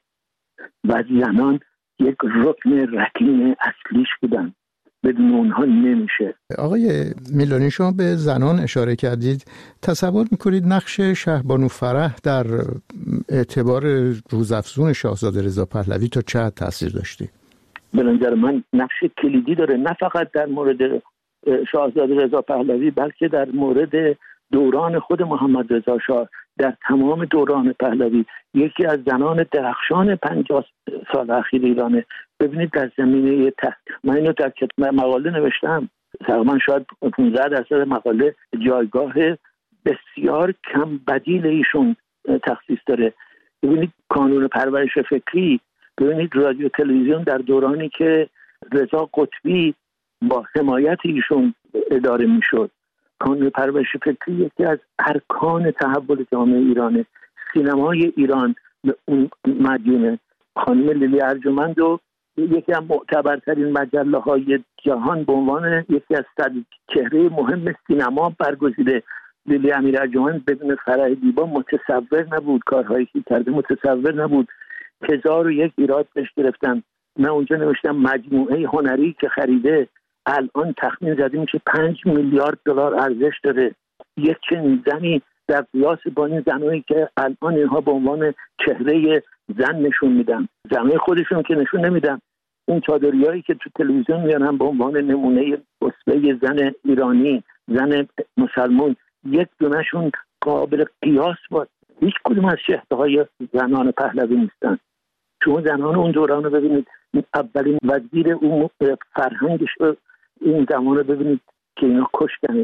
و زنان یک رکن رکین اصلیش بودن، بدون اونها نمیشه. آقای میلانی، شما به زنان اشاره کردید. تصور میکنید نقش شهبانو فرح در اعتبار روزافزون شاهزاده رضا پهلوی تا چه حد تاثیر داشته؟ به نظر من نقش کلیدی داره، نه فقط در مورد شاهزاده رضا پهلوی بلکه در مورد دوران خود محمد رضا شاه. در تمام دوران پهلوی یکی از زنان درخشان 50 سال اخیر ایرانه. ببینید در زمینه من اینو در مقاله نوشتم، تقریبا شاید 15% مقاله جایگاه بسیار کم بدیل ایشون تخصیص داره. ببینید کانون پرورش فکری، ببینید رادیو تلویزیون در دورانی که رضا قطبی با حمایت ایشون اداره میشد. کانون پرورش فکری یکی از ارکان تحول جامعه ایرانه. سینمای ایران به اون مدیونه. خانم لیلی ارجمند و یکی از معتبرترین مجله های جهان به عنوان یکی از 100 چهره مهم سینما برگزیده. لیلی امیر ارجمند بدون فرح دیبا متصور نبود، کارهایی که کرده متصور نبود. 1001 ایراد بهش گرفتن. من اونجا نوشتم مجموعه هنری که خریده الان تخمین زدیم که 5 میلیارد دلار ارزش داره. یک چنین زنی در قیاس با این زنایی که الان اینها به عنوان چهره زن نشون میدن، زنای خودشون که نشون نمیدن، این چادریایی که تو تلویزیون میارن به عنوان نمونه اسوه زن ایرانی، زن مسلمان، یک دونشون قابل قیاس با هیچ کدوم از شهرهای زنان پهلوی نیستن. شما زنان اون دوران رو ببینید، اولین وزیر اون فرهنگش این زمان رو ببینید که اینا کشتنه.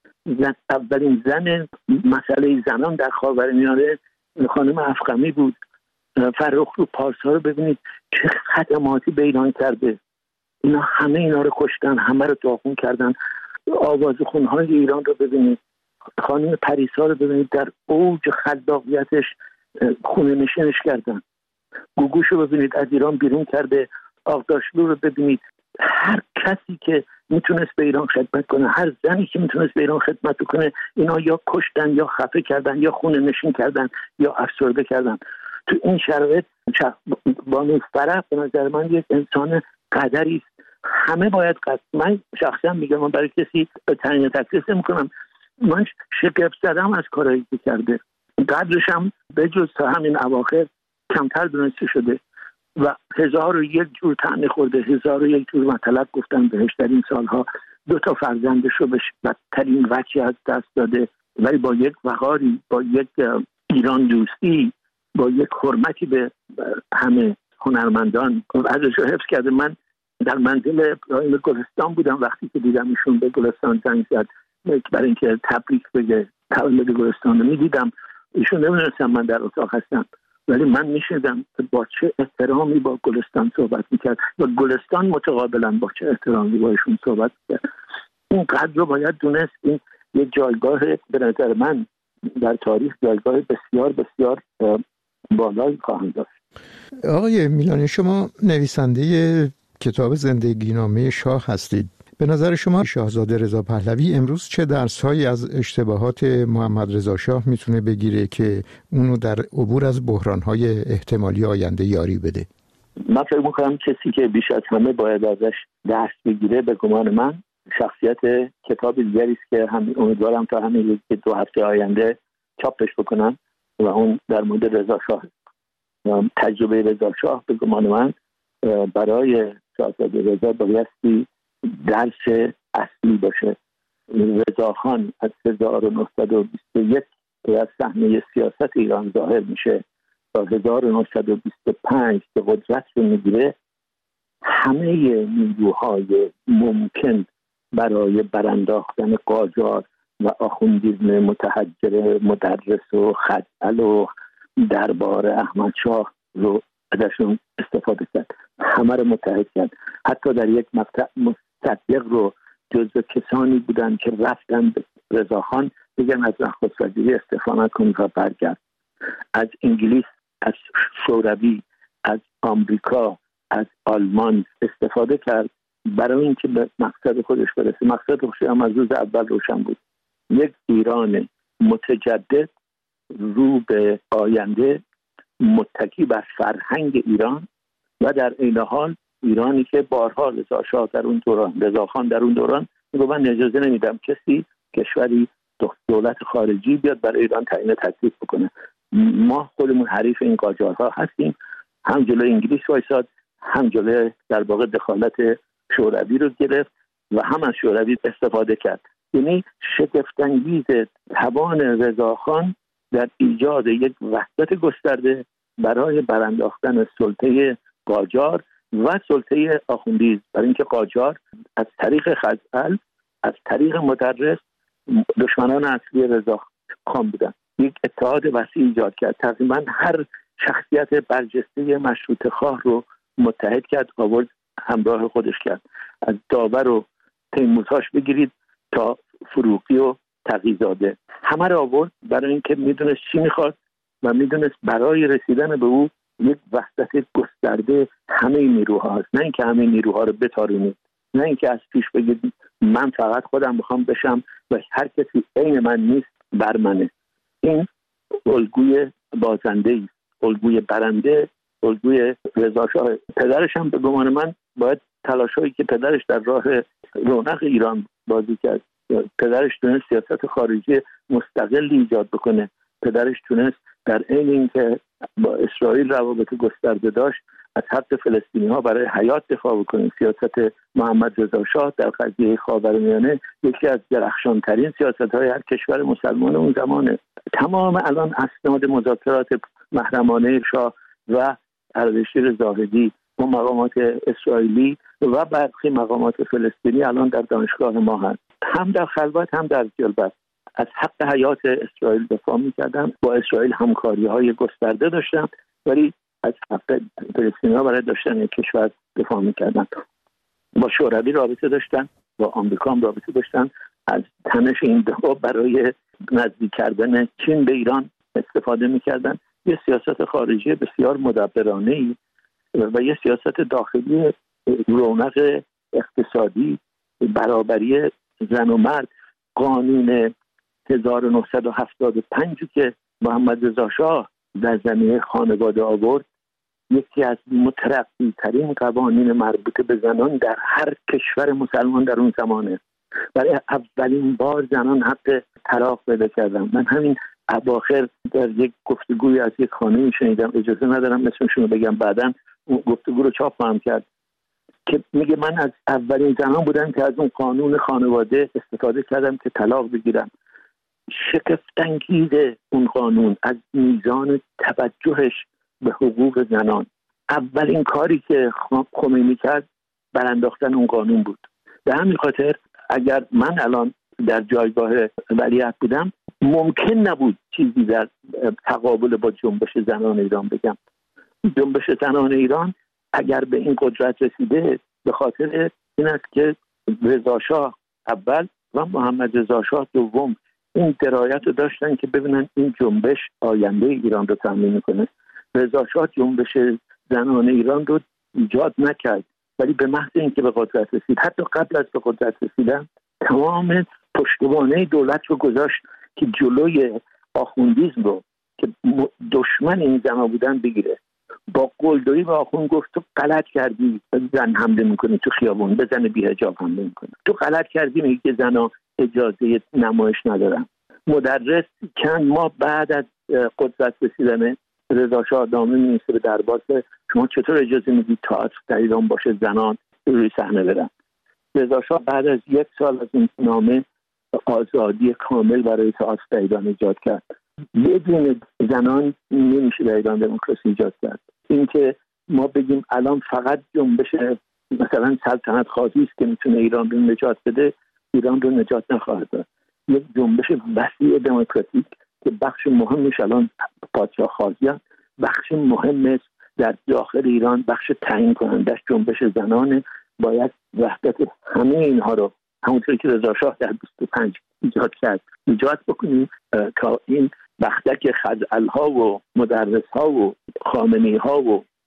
اولین زن مسئله زنان در خاورمیانه خانم افخمی بود. فرخ رو پارسا رو ببینید چه خدماتی به ایران کرده. اینا همه اینا رو کشتن، همه رو داغون کردن. آوازخونهای ایران رو ببینید، خانم پریسا رو ببینید در اوج خلاقیتش خونه نشینش کردن. گوگوش رو ببینید از ایران بیرون کرده. آغداشلو رو ببینید. هر کسی که میتونست به ایران خدمت کنه، هر زنی که میتونست به ایران خدمت کنه، اینا یا کشتن یا خفه کردن یا خونه نشین کردن یا افسرده کردن. تو این شرایط بانو فرح به نظر من یک انسان قدری است. همه باید من شخصا میگم، من برای کسی تعیین تکلیف نمی‌کنم، من شگفت زدم از کارهایی که کرده. قدرش هم به جز تا همین اواخر کمتر دونسته شده و 1001 جور طعنه خورده، 1001 جور مطلب گفتن بهش در این سالها. 2 فرزندش رو به بدترین وجه از دست داده، ولی با یک وقاری، با یک ایران دوستی، با یک حرمتی به همه هنرمندان ازش رو حفظ کرده. من در منزل رایم گلستان بودم وقتی که دیدم ایشون به گلستان زنگ زد برای اینکه تبریک بگه تولد گلستان رو میدیدم. ایشون نمیدونستم من در اتاق هستم، ولی من میشنیدم با چه احترامی با گلستان صحبت میکرد و گلستان متقابلا با چه احترامی با ایشون صحبت میکرد. این قدر رو باید دونست. این یک جایگاه به نظر من در تاریخ جایگاه بسیار بسیار بالایی خواهند داشت. آقای میلانی، شما نویسنده کتاب زندگی نامه شاه هستید. به نظر شما شاهزاده رضا پهلوی امروز چه درس‌هایی از اشتباهات محمد رضا شاه میتونه بگیره که اونو در عبور از بحران‌های احتمالی آینده یاری بده؟ من فکر می‌کنم کسی که بیش از همه باید ازش درس بگیره به گمان من شخصیت کتاب دیگری است که امیدوارم تا همین 2 هفته آینده چاپش بکنن و اون در مورد رضا شاه. تجربه رضا شاه به گمان من برای شاهزاده رضا بایستی درس اصلی باشه. رضا خان از 1921 از صحنه سیاست ایران ظاهر میشه تا 1925 که قدرت رو میگیره، همه نیروهای ممکن برای برانداختن قاجار و آخوندیزم متحجر مدرس و خزعل و دربار احمد شاه رو ازشون استفاده کرد. همه رو متحد کرد. حتی در یک مقطع مصدق رو جزو کسانی بودن که رفتن به رضاخان بگن از نخست وزیری استعفا نکن و برگرد. از انگلیس، از شوروی، از آمریکا، از آلمان استفاده کرد برای اینکه به مقصد خودش برسه. مقصد خودش هم از روز اول روشن بود: یک ایران متجدد رو به آینده، متکی بر فرهنگ ایران و در این حال ایرانی که بارها رضاشاه در اون دوران، رضاخان در اون دوران میگه من اجازه نمیدم کسی، کشوری، دولت خارجی بیاد برای ایران تعیین تکلیف بکنه. ما خودمون حریف این قاجارها هستیم. هم جلوی انگلیس وایساد، هم جلوی در واقع دخالت شوروی رو گرفت و هم از شوروی استفاده کرد. یعنی شگفت‌انگیز توان رضاخان در ایجاد یک وحدت گسترده برای برانداختن سلطه قاجار و سلطه آخوندی، برای اینکه قاجار از طریق خزعل، از طریق مدرس دشمنان اصلی رضاخان بودن. یک اتحاد وسیع ایجاد کرد، تقریبا هر شخصیت برجسته مشروطه خواه رو متحد کرد، آورد همراه خودش کرد. از داور و تیمورتاش بگیرید تا فروغی و تقی‌زاده، همه رو آورد برای اینکه میدونست چی میخواد و میدونست برای رسیدن به او یک وحدت گسترده همه نیروها هست. نه اینکه همه نیروها رو بتارونید، نه اینکه از پیش بگید من فقط خودم میخوام بشم و هر کسی عین من نیست بر منه. این الگوی بازنده، الگوی برنده، الگوی رضاشاه. پدرش هم به گمان من باید تلاشایی که پدرش در راه رونق ایران بازی کرد. پدرش تونست سیاست خارجی مستقلی ایجاد بکنه. پدرش تونست در عین اینکه با اسرائیل روابط گسترده داشت، از حق فلسطینی ها برای حیات دفاع بکنه. سیاست محمد رضا شاه در قضیه خاورمیانه یکی از درخشانترین سیاست های هر کشور مسلمان اون زمانه. تمام الان اسناد مذاکرات محرمانه شاه و اردشیر زاهدی و مقامات اسرائیلی و برخی مقامات فلسطینی الان در دانشگاه ما هست. هم در خلوت هم در جلبت از حق حیات اسرائیل دفاع می‌کردن، با اسرائیل همکاری‌های گسترده داشتن، ولی از حق فلسطینی‌ها برای داشتن یک کشور دفاع می‌کردن. با شوروی رابطه داشتن، با آمریکا هم رابطه داشتن. از تنش این دو برای نزدیک کردن چین به ایران استفاده می‌کردن. یه سیاست خارجی بسیار مدبرانه‌ای و یه سیاست داخلی رونق اقتصادی، برابری زن و مرد. قانون 1975 که محمد رضا شاه در زمینه خانواده آورد، یکی از مترقی ترین قوانین مربوط به زنان در هر کشور مسلمان در اون زمانه. برای اولین بار زنان حق طلاق پیدا کردن. من همین اواخر در یک گفتگوی از یک خانمی شنیدم، اجازه ندارم اسمشون رو بگم، بعداً اون گفتگو رو چاپ خواهم کرد، که میگه من از اولین زنان بودم که از اون قانون خانواده استفاده کردم که طلاق بگیرم. شگفت‌انگیز اون قانون از میزان توجهش به حقوق زنان. اولین کاری که خمینی کرد برانداختن اون قانون بود. به همین خاطر اگر من الان در جایگاه ولیعهد بودم، ممکن نبود چیزی در تقابل با جنبش زنان ایران بگم. جنبش زنان ایران اگر به این قدرت رسیده به خاطر این است که رضا شاه اول و محمد رضا شاه دوم این درایت رو داشتن که ببینن این جنبش آینده ایران رو تضمین میکنه. رضا شاه جنبش زنان ایران رو ایجاد نکرد، ولی به محض اینکه به قدرت رسید، حتی قبل از به قدرت رسیدن، تمام پشتوانه دولت رو گذاشت که جلوی آخوندیسم رو که دشمن این زمان بودن بگیره. با قلدری به آخوند گفت تو غلط کردی زن حمله میکنی تو خیابون، به زن بی‌حجاب حمله میکنی. تو غلط کردی میگی که زنها اجازه نمایش ندارن. مدرس چند ماه بعد از قدرت رسیدن رضا شاه نامه می‌نویسه به دربار که شما چطور اجازه میدید تئاتر در ایران باشه زنان روی صحنه برن. رضا شاه بعد از 1 سال از این نامه آزادی کامل برای تئاتر در ایران ایجاد کرد. بدون زنان نمیشه در ایران دموکراسی ایجاد کرد. اینکه ما بگیم الان فقط جنبش مثلا سلطنت خواهی است که میتونه ایران رو نجات بده، ایران رو نجات نخواهد داد. یک جنبش وسیع دموکراتیک که بخش مهمش الان پادشاه خواهیان، بخش مهمش در داخل ایران بخش تعیین کنندش جنبش زنانه. باید وحدت همه اینها رو همونطوری که رضا شاه در 25 ایجاد کرد ایجاد بکنیم تا این بختک خزعل‌ها و مدرس‌ها و خامنه‌ای‌ها و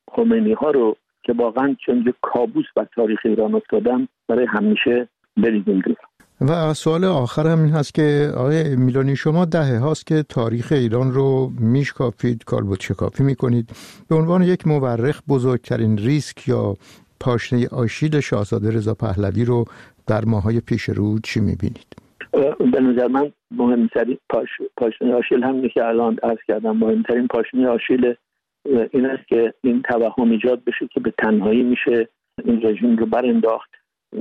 خمینی ها رو که واقعا چون کابوس بر تاریخ ایران افتادن برای همیشه بریزیم دور. و سوال آخر هم این هست که آقای میلانی، شما دهه هاست که تاریخ ایران رو میشکافید، کالبد شکافی میکنید. به عنوان یک مورخ بزرگترین ریسک یا پاشنه آشیل شاهزاده رضا پهلوی رو در ماهای پیش رو چی میبینید؟ به نظر من مهمترین پاشنه آشیل همینه که الان عرض کردم. مهمترین پاشنه آشیل این است که این توهم ایجاد بشه که به تنهایی میشه این رژیم رو برانداخت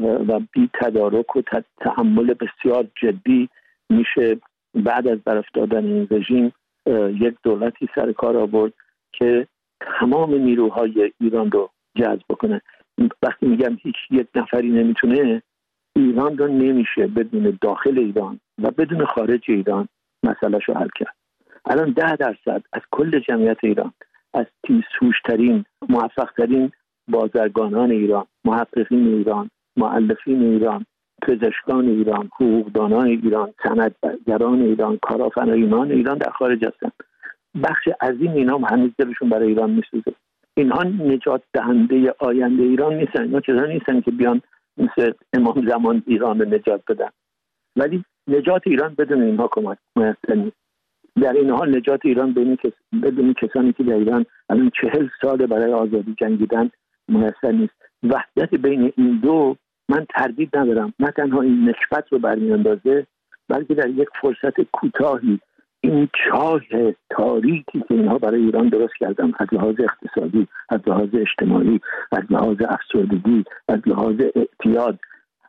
و بی تدارک و تأمل بسیار جدی میشه بعد از برافتادن این رژیم یک دولتی سر کار آورد که تمام نیروهای ایران رو جذب کنه. وقتی میگم هیچ یک نفری نمیتونه، ایران رو نمیشه بدون داخل ایران و بدون خارج ایران مسئله‌شو حل کرد. الان 10% از کل جمعیت ایران، از تیزهوش‌ترین، موفق‌ترین بازرگانان ایران، محققین ایران، مؤلفین ایران، پزشکان ایران، حقوقدانان ایران، صنعتگران ایران، کارآفرینان ایران در خارج هستند. بخش عظیم اینا هنوز دلشون برای ایران میسوزه. اینها نجات دهنده آینده ایران نیستن. اینا چیزا نیستن که بیان مثل امام زمان ایران رو نجات بدن. ولی نجات ایران بدون اینها کمک میسر نیست. در این حال نجات ایران بدون کسانی که در ایران الان 40 سال برای آزادی جنگیدن میسر نیست. وحدت بین این دو من تردید ندارم، نه تنها این نکبت رو برمیاندازه، بلکه در یک فرصت کوتاهی این چاه تاریکی که اینها برای ایران درست کردن، از لحاظ اقتصادی، از لحاظ اجتماعی، از لحاظ افسردگی، از لحاظ اعتیاد،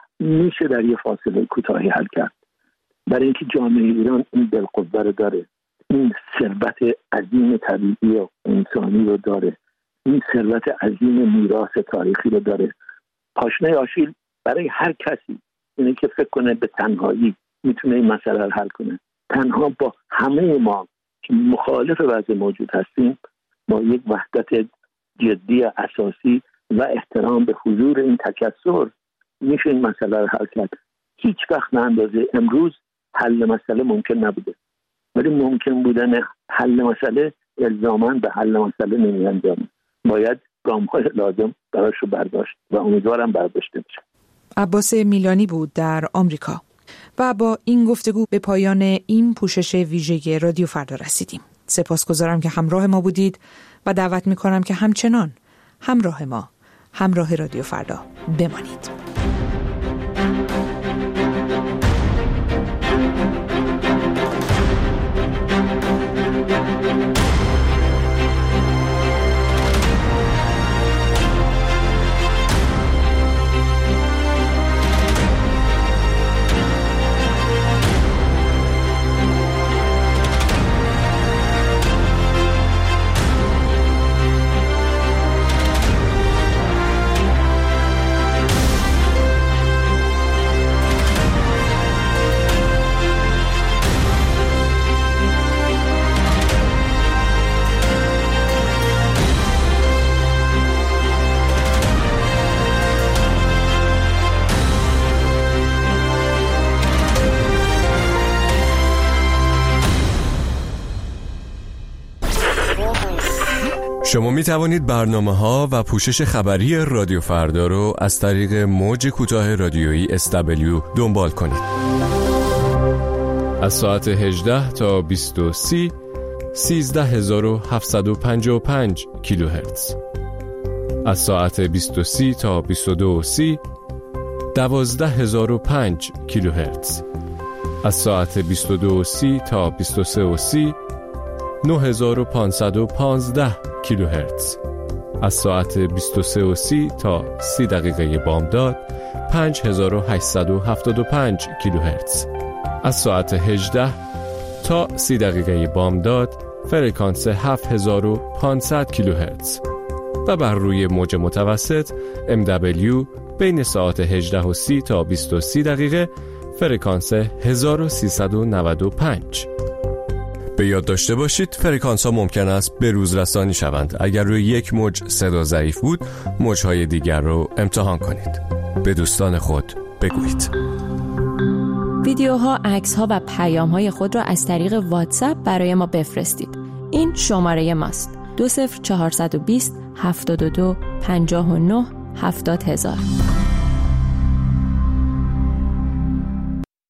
میشه در یه فاصله کوتاهی حل کرد. برای اینکه جامعه ایران این بالقوه رو داره، این ثروت عظیم طبیعی و انسانی رو داره، این ثروت عظیم میراث تاریخی رو داره. پاشنه آشیل برای هر کسی اینه که فکر کنه به تنهایی میتونه این مسئله رو حل کنه. تنها با همه ما که مخالف وضع موجود هستیم، با یک وحدت جدی اساسی و احترام به حضور این تکثر میشه این مسئله رو حل کرد. هیچ وقت به اندازه امروز حل مسئله ممکن نبوده، ولی ممکن بودن حل مسئله الزاماً به حل مسئله نمی‌انجامه. باید گام‌های لازم براش رو برداشت و امیدوارم برداشته بشه. عباس میلانی بود در آمریکا. و با این گفتگو به پایان این پوشش ویژه رادیو فردا رسیدیم. سپاسگزارم که همراه ما بودید و دعوت می‌کنم که همچنان همراه ما، همراه رادیو فردا بمانید. شما می توانید برنامه‌ها و پوشش خبری رادیو فردا رو از طریق موج کوتاه رادیویی SW دنبال کنید. از ساعت 18 تا 20:30 13755 کیلوهرتز. از ساعت 20:30 تا 22:30 12005 کیلوهرتز. از ساعت 22:30 تا 23:30 9515 کیلوهرتز. از ساعت 23:30 تا 30 دقیقه بامداد 5875 کیلوهرتز. از ساعت 18 تا 30 دقیقه بامداد فرکانس 7500 کیلوهرتز و بر روی موج متوسط MW بین ساعت 18:30 تا 20:30 دقیقه فرکانس 1395. به یاد داشته باشید فرکانس ها ممکن است به روز رسانی شوند. اگر روی یک موج صدا ضعیف بود، موجهای دیگر رو امتحان کنید. به دوستان خود بگویید. ویدیوها، عکس‌ها و پیام‌های خود را از طریق واتساپ برای ما بفرستید. این شماره ماست. 20420 72 59 70 000.